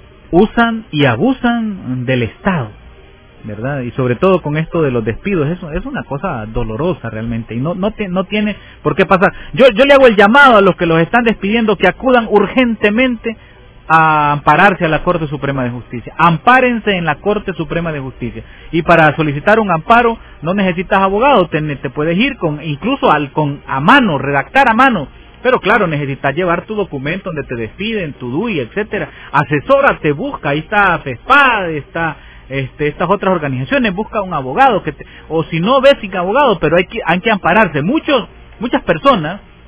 usan y abusan del Estado, ¿verdad? Y sobre todo con esto de los despidos, eso es una cosa dolorosa realmente, y no no, te, no tiene por qué pasar. Yo, yo le hago el llamado a los que los están despidiendo que acudan urgentemente a ampararse a la Corte Suprema de Justicia. Ampárense en la Corte Suprema de Justicia. Y para solicitar un amparo no necesitas abogado, te, te puedes ir con incluso al con a mano, redactar a mano. Pero claro, necesitas llevar tu documento donde te despiden, tu D U I, etcétera. Asesórate, busca, ahí está FESPAD, está este, estas otras organizaciones, busca un abogado que te, o si no ves sin abogado, pero hay que hay que ampararse. Muchos muchas personas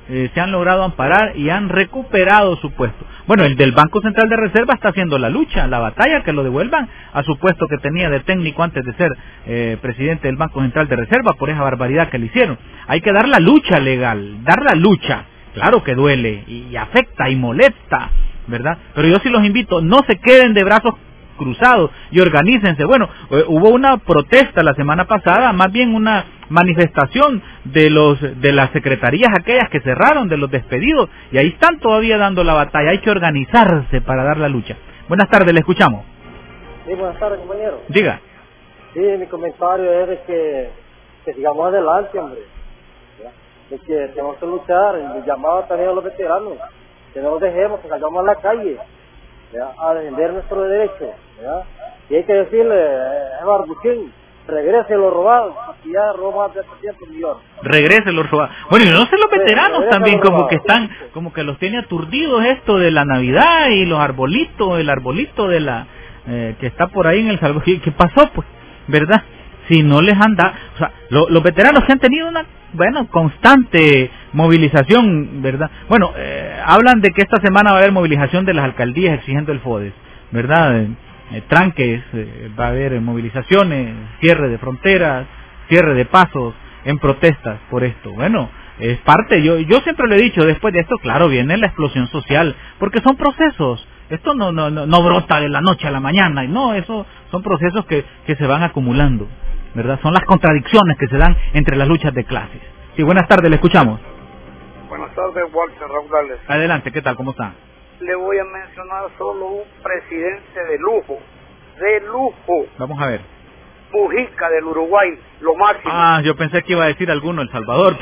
eh, se han logrado amparar y han recuperado su puesto. Bueno, el del Banco Central de Reserva está haciendo la lucha, la batalla, que lo devuelvan a su puesto que tenía de técnico antes de ser eh, presidente del Banco Central de Reserva por esa barbaridad que le hicieron. Hay que dar la lucha legal, dar la lucha. Claro que duele y, y afecta y molesta, ¿verdad? Pero yo sí los invito, no se queden de brazos cruzados y organícense. Bueno, eh, hubo una protesta la semana pasada, más bien una manifestación de los de las secretarías aquellas que cerraron, de los despedidos, y ahí están todavía dando la batalla. Hay que organizarse para dar la lucha. Buenas tardes, le escuchamos. Sí, buenas tardes, compañero. Diga. Sí, mi comentario es de que, que sigamos adelante, hombre. ¿Ya? De que tenemos que luchar, el llamado también a los veteranos, que no los dejemos, que salgamos a la calle, ¿ya? A defender nuestros derechos, ¿ya? Y hay que decirle, eh, Barbuquín, regrese lo robado, porque ya robó más de trescientos millones. Regrese lo robado. Bueno, y no sé los veteranos sí, también, como que están, como que los tiene aturdidos esto de la Navidad y los arbolitos, el arbolito de la, eh, que está por ahí en el salvo. ¿Qué pasó, pues? ¿Verdad? Si no les han dado, o sea, lo, los veteranos que han tenido una, bueno, constante movilización, ¿verdad? Bueno, eh, hablan de que esta semana va a haber movilización de las alcaldías exigiendo el FODES, ¿verdad? Eh, eh, tranques, eh, va a haber movilizaciones, cierre de fronteras, cierre de pasos en protestas por esto. Bueno, es parte, yo yo siempre lo he dicho, después de esto, claro, viene la explosión social, porque son procesos. Esto no no no, no brota de la noche a la mañana, y no, eso son procesos que, que se van acumulando, ¿verdad? Son las contradicciones que se dan entre las luchas de clases. Sí, buenas tardes, le escuchamos. Buenas tardes, Walter Raudales. Adelante, ¿qué tal? ¿Cómo está? Le voy a mencionar solo un presidente de lujo, de lujo. Vamos a ver. Mujica del Uruguay, lo máximo. Ah, yo pensé que iba a decir alguno, El Salvador.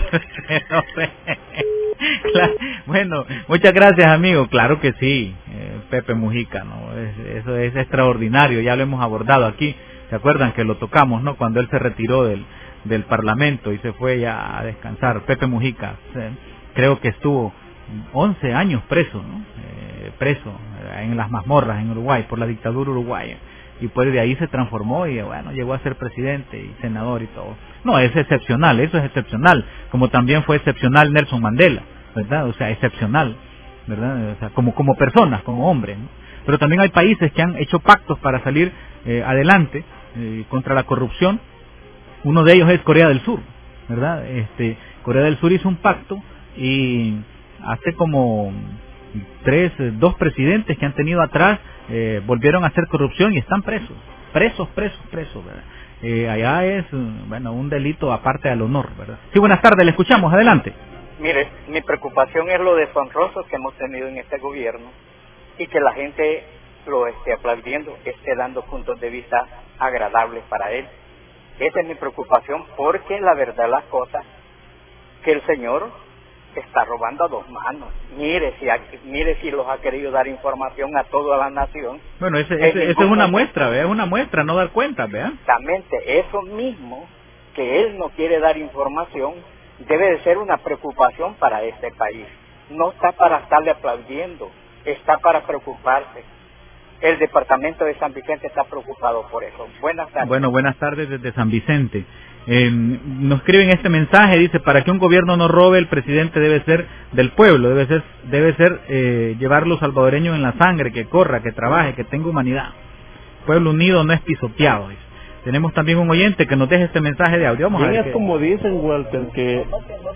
Claro, bueno, muchas gracias, amigo. Claro que sí, eh, Pepe Mujica, ¿no? Es, eso es extraordinario, ya lo hemos abordado aquí. ¿Se acuerdan que lo tocamos, no? Cuando él se retiró del, del Parlamento y se fue ya a descansar. Pepe Mujica, eh, creo que estuvo once años preso, ¿no? Eh, preso eh, en las mazmorras en Uruguay, por la dictadura uruguaya. Y pues de ahí se transformó y bueno, llegó a ser presidente y senador y todo. No, es excepcional, eso es excepcional, como también fue excepcional Nelson Mandela, ¿verdad? O sea, excepcional, ¿verdad? O sea, como como personas, como hombres, ¿no? Pero también hay países que han hecho pactos para salir eh, adelante eh, contra la corrupción. Uno de ellos es Corea del Sur, ¿verdad? Este, Corea del Sur hizo un pacto y hace como tres, dos presidentes que han tenido atrás eh, volvieron a hacer corrupción y están presos, presos, presos, presos, ¿verdad? Eh, allá es, bueno, un delito aparte al honor, ¿verdad? Sí, buenas tardes, le escuchamos, adelante. Mire, mi preocupación es lo deshonroso que hemos tenido en este gobierno y que la gente lo esté aplaudiendo, esté dando puntos de vista agradables para él. Esa es mi preocupación, porque la verdad las cosas, que el señor está robando a dos manos. Mire si ha, mire si los ha querido dar información a toda la nación. Bueno, ese, ese, esa es una muestra, ¿vea? Es una muestra, no dar cuenta, ¿vea? Exactamente, eso mismo, que él no quiere dar información, debe de ser una preocupación para este país. No está para estarle aplaudiendo, está para preocuparse. El departamento de San Vicente está preocupado por eso. Buenas tardes. Bueno, buenas tardes desde San Vicente. Eh, nos escriben este mensaje, dice, para que un gobierno no robe, el presidente debe ser del pueblo, debe ser, debe ser eh, llevar los salvadoreños en la sangre, que corra, que trabaje, que tenga humanidad. Pueblo unido no es pisoteado, dice. Tenemos también un oyente que nos deja este mensaje de audio. Vamos a ver. Es que... como dicen, Walter, que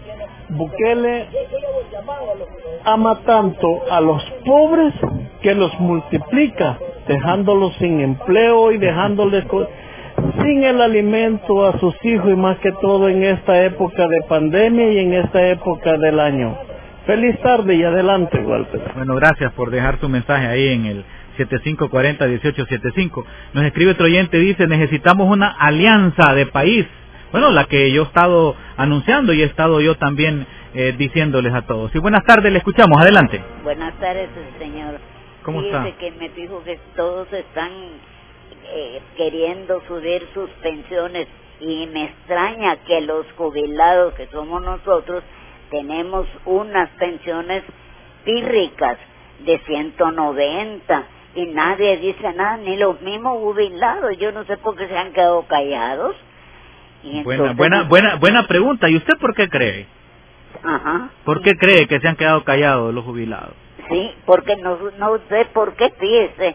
Bukele ama tanto a los pobres que los multiplica, dejándolos sin empleo y dejándoles sin el alimento a sus hijos, y más que todo en esta época de pandemia y en esta época del año. Feliz tarde y adelante, Walter. Bueno, gracias por dejar tu mensaje ahí en el siete cinco cuatro cero, uno ocho siete cinco. Nos escribe otro oyente, dice, necesitamos una alianza de país. Bueno, la que yo he estado anunciando y he estado yo también eh, diciéndoles a todos. Y buenas tardes, le escuchamos, adelante. Buenas tardes, señor. ¿Cómo Fíjese está? que me dijo que todos están eh, queriendo subir sus pensiones, y me extraña que los jubilados, que somos nosotros, tenemos unas pensiones pírricas de ciento noventa y nadie dice nada, ni los mismos jubilados. Yo no sé por qué se han quedado callados. Y buena, entonces, buena, buena, buena pregunta. ¿Y usted por qué cree? Ajá. ¿Por qué cree que se han quedado callados los jubilados? Sí, porque no, no sé por qué, fíjese.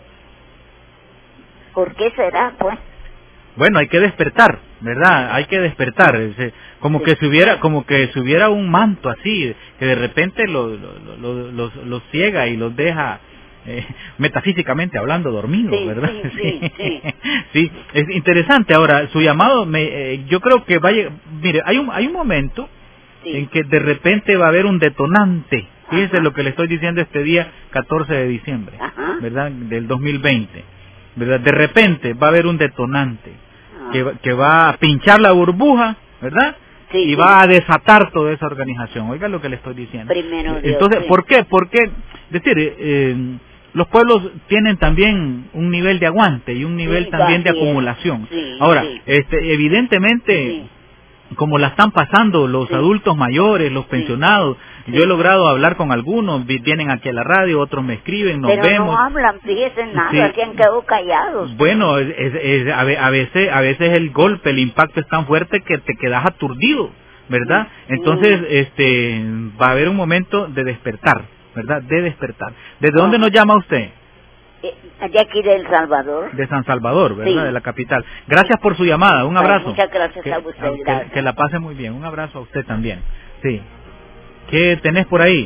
¿Por qué será, pues? Bueno, hay que despertar, ¿verdad? Hay que despertar, como sí. que si hubiera, como que si hubiera un manto así, que de repente los lo, lo, lo, lo ciega y los deja, eh, metafísicamente hablando, dormidos, sí, ¿verdad? Sí, sí, sí. Sí, es interesante. Ahora, su llamado, me, eh, yo creo que vaya, mire, hay un, hay un momento sí. en que de repente va a haber un detonante. Fíjese lo que le estoy diciendo este día catorce de diciembre, Ajá. ¿verdad? Del dos mil veinte, ¿verdad? De repente va a haber un detonante que, que va a pinchar la burbuja, ¿verdad? Sí, y sí. va a desatar toda esa organización. Oiga lo que le estoy diciendo. Primero Dios, Entonces, sí. ¿por qué? Porque, es decir, eh, los pueblos tienen también un nivel de aguante y un nivel sí, también de acumulación. Sí, Ahora, sí. este, evidentemente, sí. como la están pasando los sí. adultos mayores, los pensionados, sí. yo he logrado hablar con algunos, vienen aquí a la radio, otros me escriben, nos Pero vemos. no hablan, fíjense nada, sí. aquí han quedado callados. Bueno, es, es, es, a, a veces a veces el golpe, el impacto es tan fuerte que te quedas aturdido, ¿verdad? Sí. Entonces, este, va a haber un momento de despertar, ¿verdad? De despertar. ¿Desde dónde nos llama usted? De aquí de El Salvador. De San Salvador, ¿verdad? Sí. De la capital. Gracias por su llamada, un abrazo. Ay, muchas gracias que, a usted. Que, gracias. que la pase muy bien, un abrazo a usted también. Sí. ¿Qué tenés por ahí?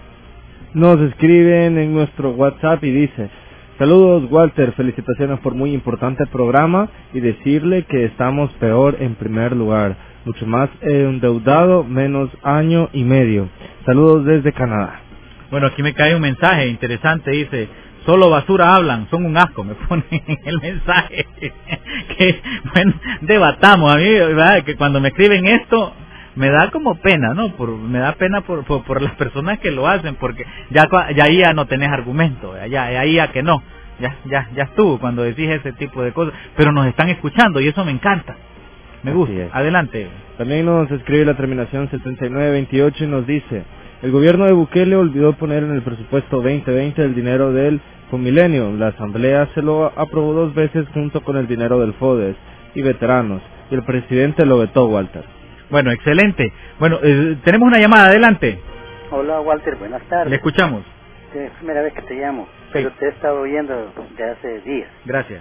Nos escriben en nuestro WhatsApp y dice: saludos Walter, felicitaciones por muy importante programa y decirle que estamos peor en primer lugar, mucho más endeudado, menos año y medio. Saludos desde Canadá. Bueno, aquí me cae un mensaje interesante, dice: solo basura hablan, son un asco, me pone el mensaje. Que, bueno, debatamos, a mí, ¿verdad? Que cuando me escriben esto, me da como pena, ¿no? Por, me da pena por, por, por las personas que lo hacen, porque ya, ya ahí ya no tenés argumento, ya, ya ahí ya que no, ya, ya, ya estuvo cuando decís ese tipo de cosas, pero nos están escuchando y eso me encanta, me gusta. Adelante. También nos escribe la terminación setenta y nueve veintiocho y nos dice: el gobierno de Bukele olvidó poner en el presupuesto veinte veinte el dinero del Comilenio. La asamblea se lo aprobó dos veces junto con el dinero del FODES y veteranos, y el presidente lo vetó, Walter. Bueno, excelente. Bueno, eh, tenemos una llamada, adelante. Hola Walter, buenas tardes. Le escuchamos. Es la primera vez que te llamo, sí. pero te he estado oyendo de hace días. Gracias.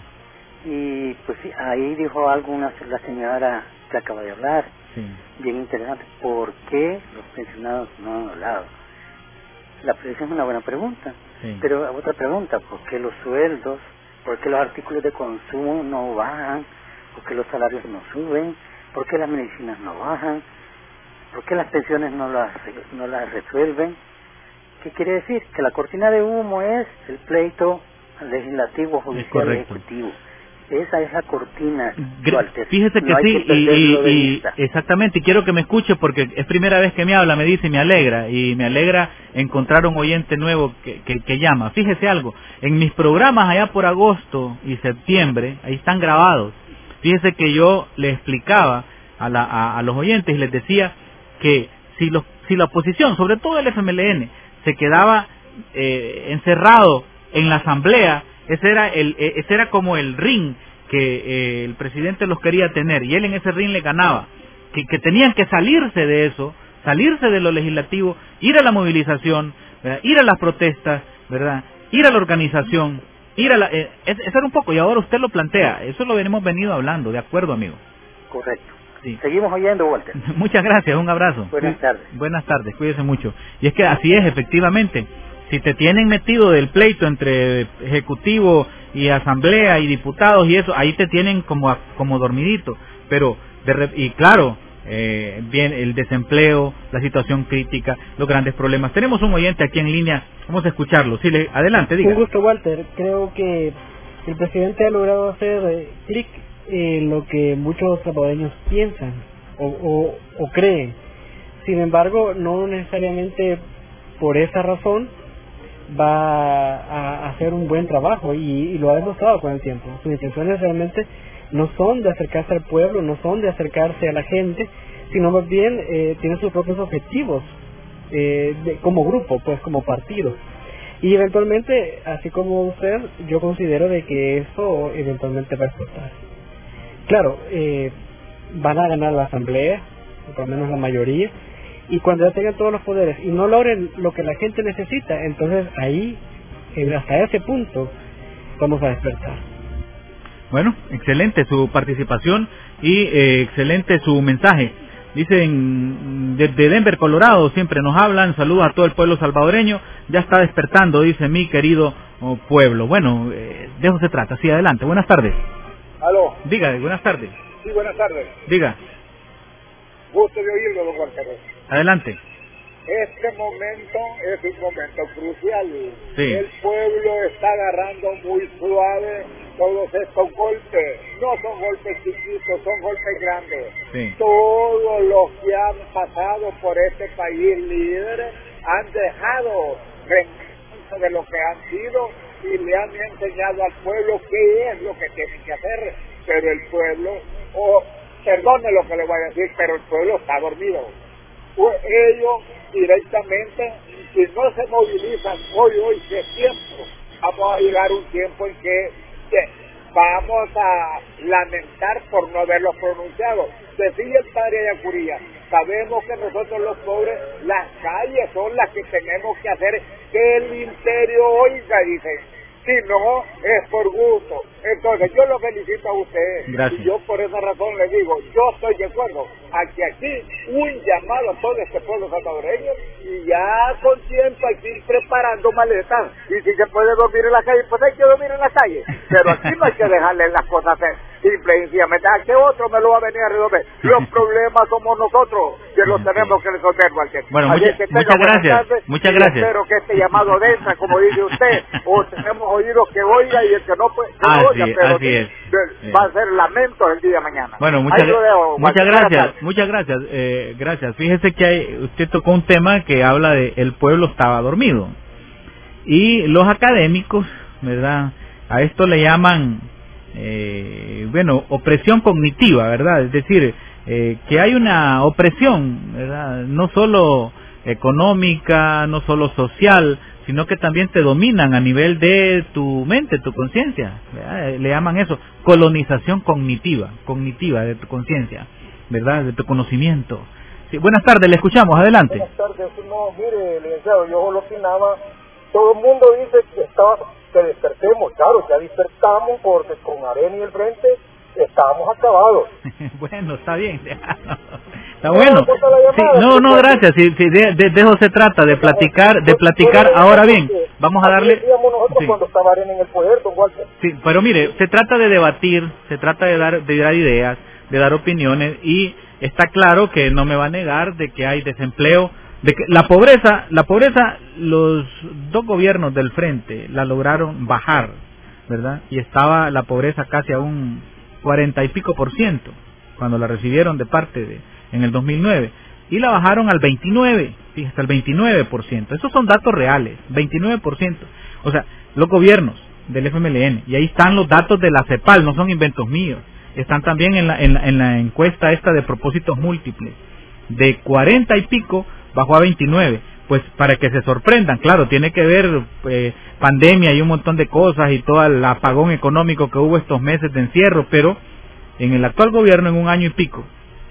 Y pues sí, ahí dijo algo una, la señora que acaba de hablar, sí. bien interesante. ¿Por qué los pensionados no han hablado? La esa es una buena pregunta, sí. pero otra pregunta: ¿por qué los sueldos, por qué los artículos de consumo no bajan, por qué los salarios no suben, por qué las medicinas no bajan, por qué las pensiones no las, no las resuelven? ¿Qué quiere decir? Que la cortina de humo es el pleito legislativo, judicial y ejecutivo. Esa es la cortina, Walter. Fíjese que no sí, que y, y, y de exactamente, y quiero que me escuche porque es primera vez que me habla, me dice, y me alegra, y me alegra encontrar un oyente nuevo que, que, que llama. Fíjese algo, en mis programas allá por agosto y septiembre, ahí están grabados, fíjese que yo le explicaba a, la, a, a los oyentes y les decía que si, los, si la oposición, sobre todo el F M L N, se quedaba eh, encerrado en la asamblea, ese era el ese era como el ring que eh, el presidente los quería tener, y él en ese ring le ganaba, que, que tenían que salirse de eso, salirse de lo legislativo, ir a la movilización, ¿verdad? Ir a las protestas, ¿verdad? Ir a la organización, ir a la eh, eso era un poco, y ahora usted lo plantea, eso lo hemos venido hablando, de acuerdo, amigo. Correcto. Sí. Seguimos oyendo, Walter. Muchas gracias, un abrazo. Buenas tardes. Buenas tardes, cuídese mucho. Y es que así es, efectivamente. Si te tienen metido del pleito entre ejecutivo y asamblea y diputados y eso, ahí te tienen como como dormidito. Pero, de, y claro, eh, bien el desempleo, la situación crítica, los grandes problemas. Tenemos un oyente aquí en línea, vamos a escucharlo. Sí, le, adelante, diga. Un gusto, Walter. Creo que el presidente ha logrado hacer eh, clic en lo que muchos salvadoreños piensan o, o, o creen. Sin embargo, no necesariamente por esa razón va a hacer un buen trabajo, y, y lo ha demostrado con el tiempo. Sus intenciones realmente no son de acercarse al pueblo, no son de acercarse a la gente, sino más bien eh, tienen sus propios objetivos eh, de, como grupo, pues como partido. Y eventualmente, así como usted, yo considero de que eso eventualmente va a explotar. Claro, eh, van a ganar la asamblea, por lo menos la mayoría, y cuando ya tengan todos los poderes y no logren lo que la gente necesita, entonces ahí, hasta ese punto, vamos a despertar. Bueno, excelente su participación y eh, excelente su mensaje. Dicen desde Denver, Colorado, siempre nos hablan, saludos a todo el pueblo salvadoreño, ya está despertando, dice mi querido oh, pueblo. Bueno, eh, de eso se trata, sí, adelante, buenas tardes. Aló. Diga, buenas tardes. Sí, buenas tardes. Diga. Gusto de oírlo, don Juan Carlos. Adelante. Este momento es un momento crucial. Sí. El pueblo está agarrando muy suave todos estos golpes. No son golpes chiquitos, son golpes grandes. Sí. Todos los que han pasado por este país líder han dejado venganza de lo que han sido y le han enseñado al pueblo qué es lo que tienen que hacer. Pero el pueblo, oh, perdone lo que le voy a decir, pero el pueblo está dormido. Ellos directamente, si no se movilizan hoy, hoy, de tiempo, vamos a llegar a un tiempo en que, que vamos a lamentar por no haberlos pronunciado. Decía el padre Ayacuría, sabemos que nosotros los pobres, las calles son las que tenemos que hacer que el imperio oiga, dicen. Si no, es por gusto. Entonces, yo lo felicito a ustedes. Gracias. Y yo por esa razón le digo, yo estoy de acuerdo a que aquí un llamado a todo este pueblo salvadoreño y ya con tiempo hay que ir preparando maletas. Y si se puede dormir en la calle, pues hay que dormir en la calle. Pero aquí no hay que dejarle las cosas simple y sencillamente. ¿A qué otro me lo va a venir a resolver? Los problemas somos nosotros que los tenemos que resolver, Walter. Bueno, mucha, que muchas gracias. Tardes, muchas gracias. Espero que este llamado densa, como dice usted, o tenemos oídos que oiga y el que no puede, que así, no oiga, pero así es. va a ser lamento el día de mañana. Bueno, muchas, dejo, muchas gracias, muchas gracias, eh, gracias. Fíjese que hay, usted tocó un tema que habla de el pueblo estaba dormido y los académicos, ¿verdad? A esto le llaman, eh, bueno, opresión cognitiva, ¿verdad? Es decir, eh, que hay una opresión, ¿verdad? No solo económica, no solo social, sino que también te dominan a nivel de tu mente, tu conciencia. Le llaman eso, colonización cognitiva, cognitiva de tu conciencia, ¿verdad? De tu conocimiento. Sí, buenas tardes, le escuchamos, adelante. Buenas tardes, no, mire, licenciado, yo lo opinaba, todo el mundo dice que, estaba, que despertemos, claro, ya despertamos porque con Arena y el frente estábamos acabados. Bueno, está bien. Está bueno. Sí, no, no, gracias. Si, si de, de, de eso se trata, de platicar, de platicar. Ahora bien, vamos a darle. Nosotros cuando estaba Arena en el poder, don Walter. Sí, pero mire, se trata de debatir, se trata de dar, de dar ideas, de dar opiniones y está claro que no me va a negar de que hay desempleo, de que la pobreza, la pobreza, los dos gobiernos del frente la lograron bajar, ¿verdad? Y estaba la pobreza casi a un cuarenta y pico por ciento cuando la recibieron de parte de en el dos mil nueve y la bajaron al veintinueve, fíjate, al veintinueve por ciento. Esos son datos reales, veintinueve por ciento. O sea, los gobiernos del F M L N, y ahí están los datos de la CEPAL, no son inventos míos, están también en la, en la, en la encuesta esta de propósitos múltiples, de cuarenta y pico bajó a veintinueve. Pues para que se sorprendan, claro, tiene que ver eh, pandemia y un montón de cosas y todo el apagón económico que hubo estos meses de encierro, pero en el actual gobierno, en un año y pico,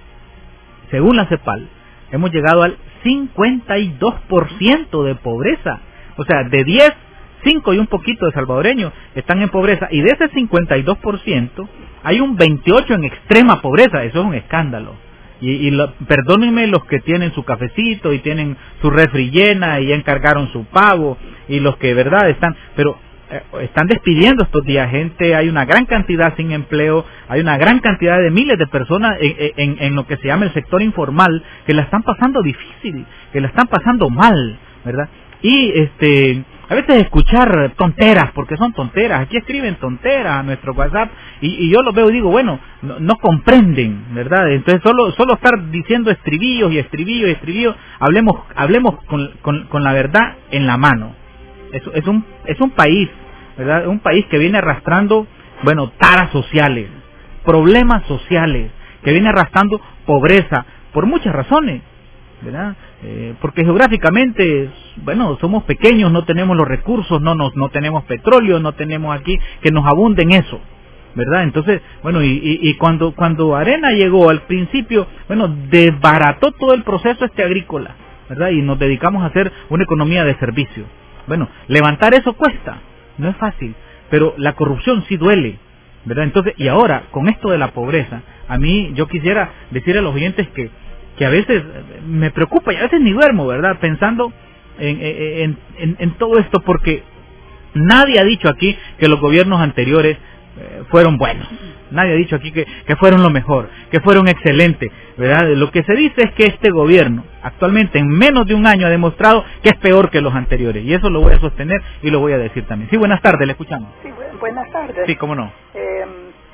según la CEPAL, hemos llegado al cincuenta y dos por ciento de pobreza. O sea, de diez, cinco y un poquito de salvadoreños están en pobreza, y de ese cincuenta y dos por ciento hay un veintiocho por ciento en extrema pobreza. Eso es un escándalo. Y, y lo, perdónenme los que tienen su cafecito y tienen su refri llena y ya encargaron su pavo, y los que, verdad, están, pero eh, están despidiendo estos días gente. Hay una gran cantidad sin empleo, hay una gran cantidad de miles de personas en, en, en lo que se llama el sector informal que la están pasando difícil, que la están pasando mal, ¿verdad? Y este a veces escuchar tonteras, porque son tonteras, aquí escriben tonteras a nuestro WhatsApp, y, y yo lo veo y digo, bueno, no, no comprenden, ¿verdad? Entonces solo solo estar diciendo estribillos y estribillos y estribillos, hablemos hablemos con, con, con la verdad en la mano. Es, es un es un país, ¿verdad? Un país que viene arrastrando, bueno, taras sociales, problemas sociales, que viene arrastrando pobreza, por muchas razones, ¿verdad? Eh, porque geográficamente, bueno, somos pequeños, no tenemos los recursos, no nos no tenemos petróleo, no tenemos aquí que nos abunden eso, ¿verdad? Entonces, bueno, y, y, y cuando cuando Arena llegó al principio, bueno, desbarató todo el proceso este agrícola, ¿verdad? Y nos dedicamos a hacer una economía de servicio. Bueno, levantar eso cuesta, no es fácil, pero la corrupción sí duele, ¿verdad? Entonces, y ahora, con esto de la pobreza, a mí yo quisiera decir a los oyentes que, que a veces me preocupa y a veces ni duermo, ¿verdad? Pensando en, en, en, en todo esto, porque nadie ha dicho aquí que los gobiernos anteriores eh, fueron buenos. Nadie ha dicho aquí que, que fueron lo mejor, que fueron excelentes, ¿verdad? Lo que se dice es que este gobierno, actualmente, en menos de un año, ha demostrado que es peor que los anteriores. Y eso lo voy a sostener y lo voy a decir también. Sí, buenas tardes, le escuchamos. Sí, bu buenas tardes. Sí, cómo no. Eh,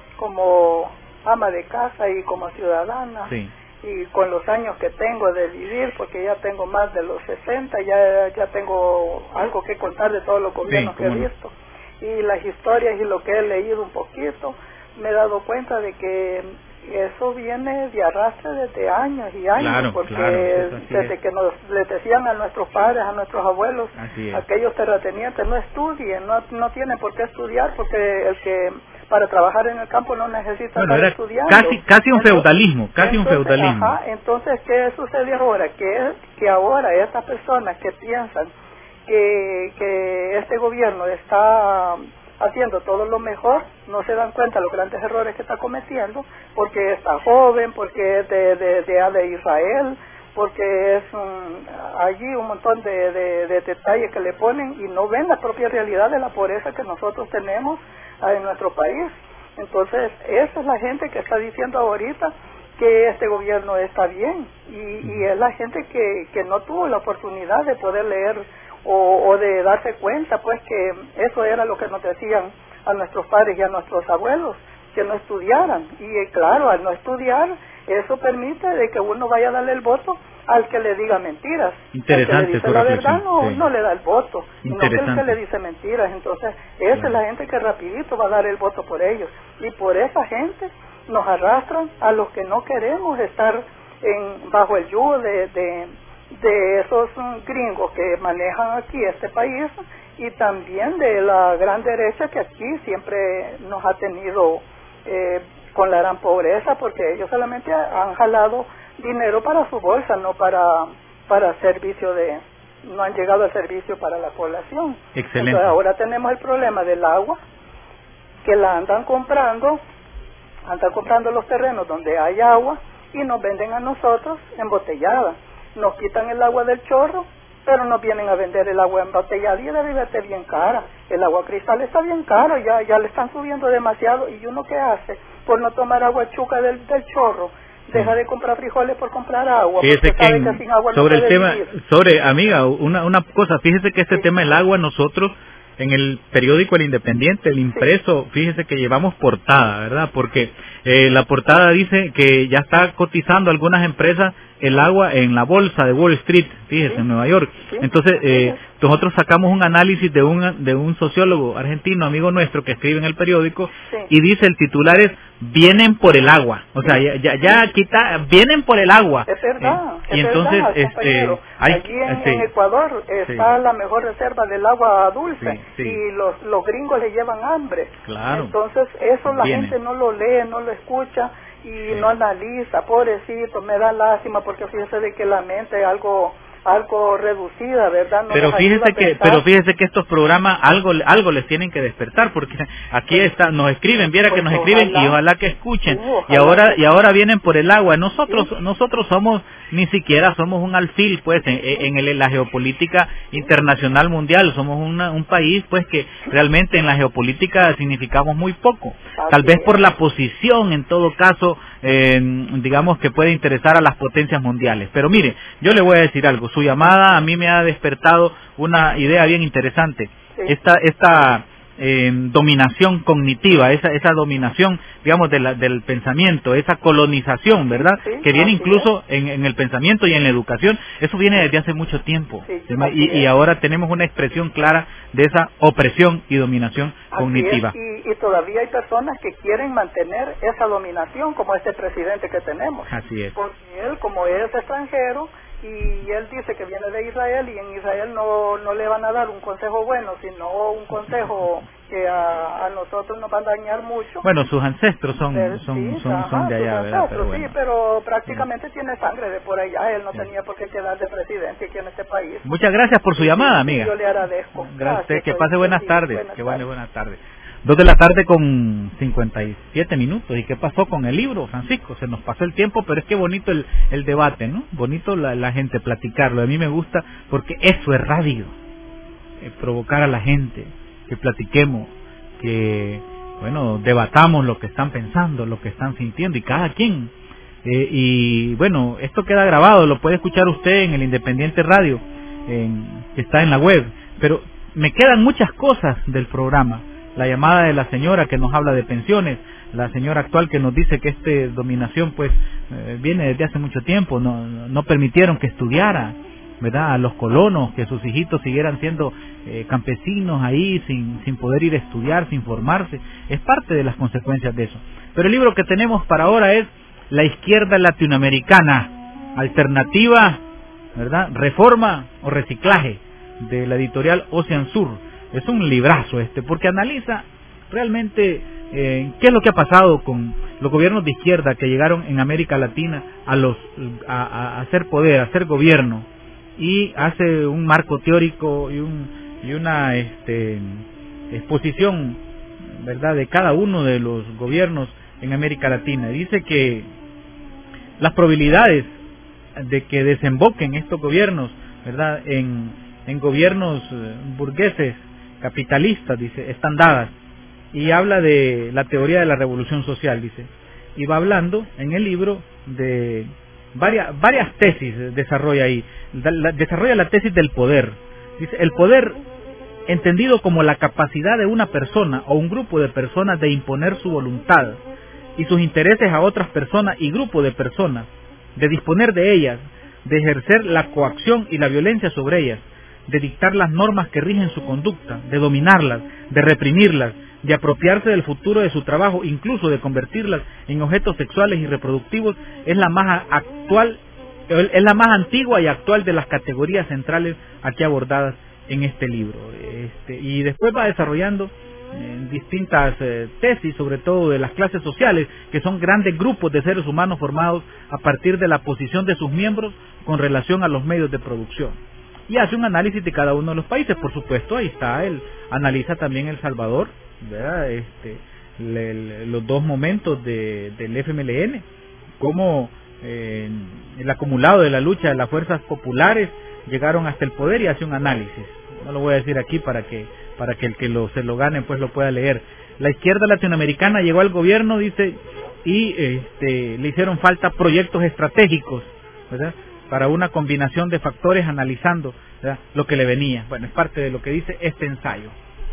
como ama de casa y como ciudadana, sí. Y con los años que tengo de vivir, porque ya tengo más de los sesenta, ya ya tengo algo que contar de todos los gobiernos sí, que he visto. No. Y las historias y lo que he leído un poquito, me he dado cuenta de que eso viene de arrastre desde años y años, claro, porque claro, desde es. que nos les decían a nuestros padres, a nuestros abuelos, así aquellos terratenientes, no estudien, no no tienen por qué estudiar, porque el que para trabajar en el campo no necesita bueno, estar estudiando. Casi, casi un feudalismo, casi entonces, un feudalismo. Ajá, entonces, ¿qué sucede ahora? Que, que ahora estas personas que piensan que, que este gobierno está haciendo todo lo mejor, no se dan cuenta de los grandes errores que está cometiendo, porque está joven, porque es de, de, de, de Israel, porque es un, allí un montón de, de, de detalles que le ponen y no ven la propia realidad de la pobreza que nosotros tenemos en nuestro país. Entonces, esa es la gente que está diciendo ahorita que este gobierno está bien, y, y es la gente que, que no tuvo la oportunidad de poder leer o, o de darse cuenta, pues, que eso era lo que nos decían a nuestros padres y a nuestros abuelos, que no estudiaran. Y claro, al no estudiar, eso permite de que uno vaya a darle el voto al que le diga mentiras. Interesante, el que le dice la verdad no, sí. no le da el voto, sino que el que le dice mentiras. Entonces, esa claro. es la gente que rapidito va a dar el voto por ellos. Y por esa gente nos arrastran a los que no queremos estar en bajo el yugo de, de, de esos um, gringos que manejan aquí este país, y también de la gran derecha que aquí siempre nos ha tenido eh, con la gran pobreza, porque ellos solamente han jalado dinero para su bolsa, no para para servicio de, no han llegado al servicio para la población. Excelente. Entonces ahora tenemos el problema del agua, que la andan comprando, andan comprando los terrenos donde hay agua y nos venden a nosotros embotellada. Nos quitan el agua del chorro, pero nos vienen a vender el agua embotellada y debe estar bien cara. El agua cristal está bien cara, ya ya le están subiendo demasiado, y uno qué hace por no tomar agua chuca del, del chorro. Deja de comprar frijoles por comprar agua. Fíjese que, en, que sin agua sobre no el tema, vivir. sobre, amiga, una una cosa, fíjese que este sí. tema del agua, nosotros en el periódico El Independiente, el impreso, sí. fíjese que llevamos portada, ¿verdad? Porque eh, la portada dice que ya está cotizando algunas empresas el agua en la bolsa de Wall Street, fíjese, sí. en Nueva York. Sí. Entonces, eh, sí. nosotros sacamos un análisis de un de un sociólogo argentino, amigo nuestro, que escribe en el periódico, sí. y dice, el titular es, vienen por el agua. O sea, ya ya, ya quita, vienen por el agua. Es verdad, ¿Eh? Y es entonces, verdad, este, hay, allí en, sí. en Ecuador está sí. la mejor reserva del agua dulce, sí, sí. y los los gringos le llevan hambre. Claro. Entonces, eso la Viene. gente no lo lee, no lo escucha y sí. no analiza. Pobrecito, me da lástima, porque fíjese de que la mente es algo algo reducida, ¿verdad? No pero fíjese que pero fíjese que estos programas algo algo les tienen que despertar, porque aquí está, nos escriben, viera pues que nos escriben ojalá, y ojalá que escuchen. Uh, ojalá y ahora que... y ahora vienen por el agua. Nosotros sí. nosotros somos ni siquiera somos un alfil, pues, en, en, el, la geopolítica internacional mundial. Somos una, un país, pues, que realmente en la geopolítica significamos muy poco. Tal vez por la posición, en todo caso, eh, digamos que puede interesar a las potencias mundiales. Pero mire, yo le voy a decir algo. Su llamada a mí me ha despertado una idea bien interesante. Sí. Esta, esta eh, dominación cognitiva, esa, esa dominación, digamos, de la, del pensamiento, esa colonización, ¿verdad? Sí, que viene incluso en, en el pensamiento y en la educación. Eso viene desde hace mucho tiempo. Sí, y, y ahora tenemos una expresión clara de esa opresión y dominación así cognitiva. Es, y, y todavía hay personas que quieren mantener esa dominación, como este presidente que tenemos. Así es. Porque él, como es extranjero, y él dice que viene de Israel, y en Israel no no le van a dar un consejo bueno, sino un consejo que a, a nosotros nos va a dañar mucho. Bueno, sus ancestros son Pero son sí, son, ajá, son de allá, ¿verdad? Pero bueno. Sí, pero prácticamente tiene sangre de por allá. Él no sí. tenía por qué quedar de presidente aquí en este país. Muchas gracias por su llamada, amiga. Yo le agradezco. Gracias. Que pase buenas tardes. Buenas que tardes. buenas tardes. Dos de la tarde con cincuenta y siete minutos. ¿Y qué pasó con el libro, Francisco? Se nos pasó el tiempo, pero es que bonito el, el debate, ¿no? Bonito la, la gente platicarlo. A mí me gusta porque eso es radio. Eh, provocar a la gente, que platiquemos, que, bueno, debatamos lo que están pensando, lo que están sintiendo, y cada quien. Eh, y, bueno, esto queda grabado, lo puede escuchar usted en el Independiente Radio, en, que está en la web. Pero me quedan muchas cosas del programa. La llamada de la señora que nos habla de pensiones, la señora actual que nos dice que esta dominación pues eh, viene desde hace mucho tiempo, no, no permitieron que estudiara, ¿verdad? A los colonos, que sus hijitos siguieran siendo eh, campesinos ahí sin, sin poder ir a estudiar, sin formarse, es parte de las consecuencias de eso. Pero el libro que tenemos para ahora es La izquierda latinoamericana, alternativa, ¿verdad? Reforma o reciclaje, de la editorial Ocean Sur. Es un librazo este, porque analiza realmente eh, qué es lo que ha pasado con los gobiernos de izquierda que llegaron en América Latina a los a, a hacer poder, a hacer gobierno, y hace un marco teórico y un y una este exposición, ¿verdad?, de cada uno de los gobiernos en América Latina. Dice que las probabilidades de que desemboquen estos gobiernos, ¿verdad?, en, en gobiernos burgueses capitalistas, dice, están dadas, y habla de la teoría de la revolución social, dice, y va hablando en el libro de varias varias tesis, desarrolla ahí, la, desarrolla la tesis del poder. Dice, el poder entendido como la capacidad de una persona o un grupo de personas de imponer su voluntad y sus intereses a otras personas y grupos de personas, de disponer de ellas, de ejercer la coacción y la violencia sobre ellas, de dictar las normas que rigen su conducta, de dominarlas, de reprimirlas, de apropiarse del futuro de su trabajo, incluso de convertirlas en objetos sexuales y reproductivos, es la más actual, es la más antigua y actual de las categorías centrales aquí abordadas en este libro. Este, y después va desarrollando eh, distintas eh, tesis, sobre todo de las clases sociales, que son grandes grupos de seres humanos formados a partir de la posición de sus miembros con relación a los medios de producción. Y hace un análisis de cada uno de los países, por supuesto, ahí está, él analiza también El Salvador, ¿verdad? Este, le, le, los dos momentos de, del F M L N, cómo eh, el acumulado de la lucha de las fuerzas populares llegaron hasta el poder, y hace un análisis. No lo voy a decir aquí para que para que el que lo, se lo gane pues lo pueda leer. La izquierda latinoamericana llegó al gobierno, dice, y este, le hicieron falta proyectos estratégicos, ¿verdad?, para una combinación de factores, analizando, ¿verdad?, lo que le venía. Bueno, es parte de lo que dice este ensayo.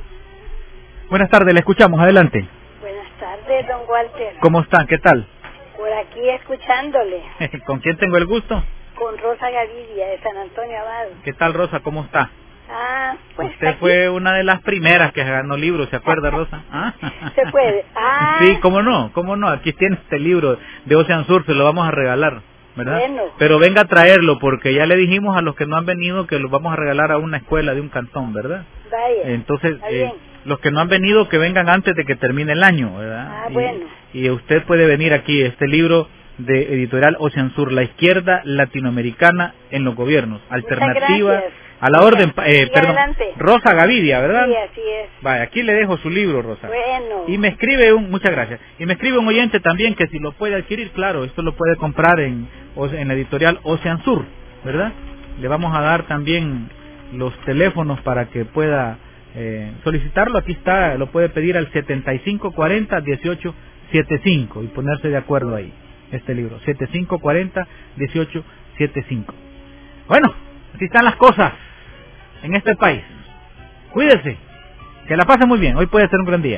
Buenas tardes, le escuchamos, adelante. Buenas tardes, don Walter. ¿Cómo está? ¿Qué tal? Por aquí escuchándole. ¿Con quién tengo el gusto? Con Rosa Gavidia, de San Antonio Abad. ¿Qué tal, Rosa? ¿Cómo está? Ah, pues usted aquí fue una de las primeras que ganó libros, ¿se acuerda, Rosa? ¿Ah? Se puede. Ah. Sí, cómo no, cómo no. Aquí tiene este libro de Ocean Sur, se lo vamos a regalar, ¿verdad? Bueno. Pero venga a traerlo, porque ya le dijimos a los que no han venido que lo vamos a regalar a una escuela de un cantón, ¿verdad? Vaya. Entonces, eh, los que no han venido, que vengan antes de que termine el año, ¿verdad? Ah, y, bueno. Y usted puede venir aquí, este libro de editorial Ocean Sur, La izquierda latinoamericana en los gobiernos, alternativa a la orden, eh, perdón, adelante. Rosa Gavidia, ¿verdad? Sí, así es. Vaya, aquí le dejo su libro, Rosa. Bueno. Y me escribe un, muchas gracias, y me escribe un oyente también que si lo puede adquirir, claro, esto lo puede comprar en, en la editorial Ocean Sur, ¿verdad? Le vamos a dar también los teléfonos para que pueda eh, solicitarlo. Aquí está, lo puede pedir al setenta y cinco cuarenta dieciocho setenta y cinco y ponerse de acuerdo ahí. Este libro, setenta y cinco cuarenta dieciocho setenta y cinco. Bueno, así están las cosas en este país. Cuídese, que la pase muy bien. Hoy puede ser un gran día.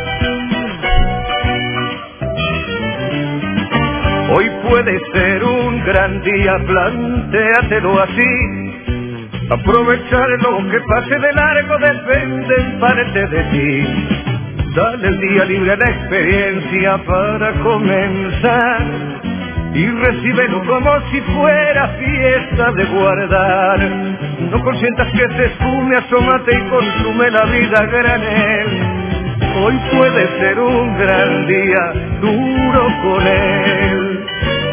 Hoy puede ser un gran día, plantéatelo así. Aprovechar lo que pase de largo depende en parte de ti. Dale el día libre a la experiencia para comenzar y recíbelo como si fuera fiesta de guardar. No consientas que se esfume, asómate y consume la vida a granel. Hoy puede ser un gran día, duro con él.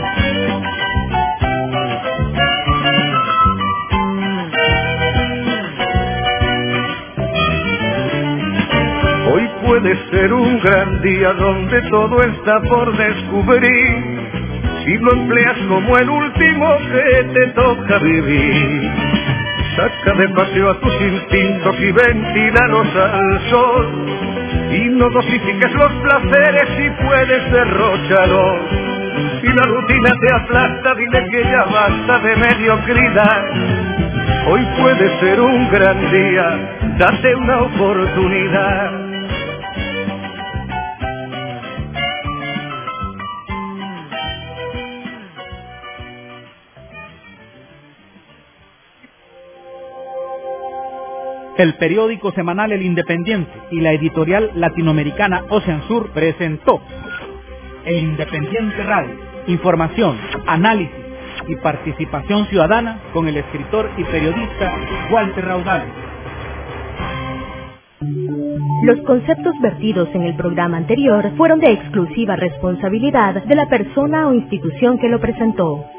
Hoy puede ser un gran día donde todo está por descubrir, si lo empleas como el último que te toca vivir. Saca de paseo a tus instintos y ventílalos al sol, y no dosifiques los placeres si puedes derrocharlos. Si la rutina te aplasta, dile que ya basta de mediocridad. Hoy puede ser un gran día, date una oportunidad. El periódico semanal El Independiente y la editorial latinoamericana Ocean Sur presentó El Independiente Radio. Información, análisis y participación ciudadana con el escritor y periodista Walter Raudales. Los conceptos vertidos en el programa anterior fueron de exclusiva responsabilidad de la persona o institución que lo presentó.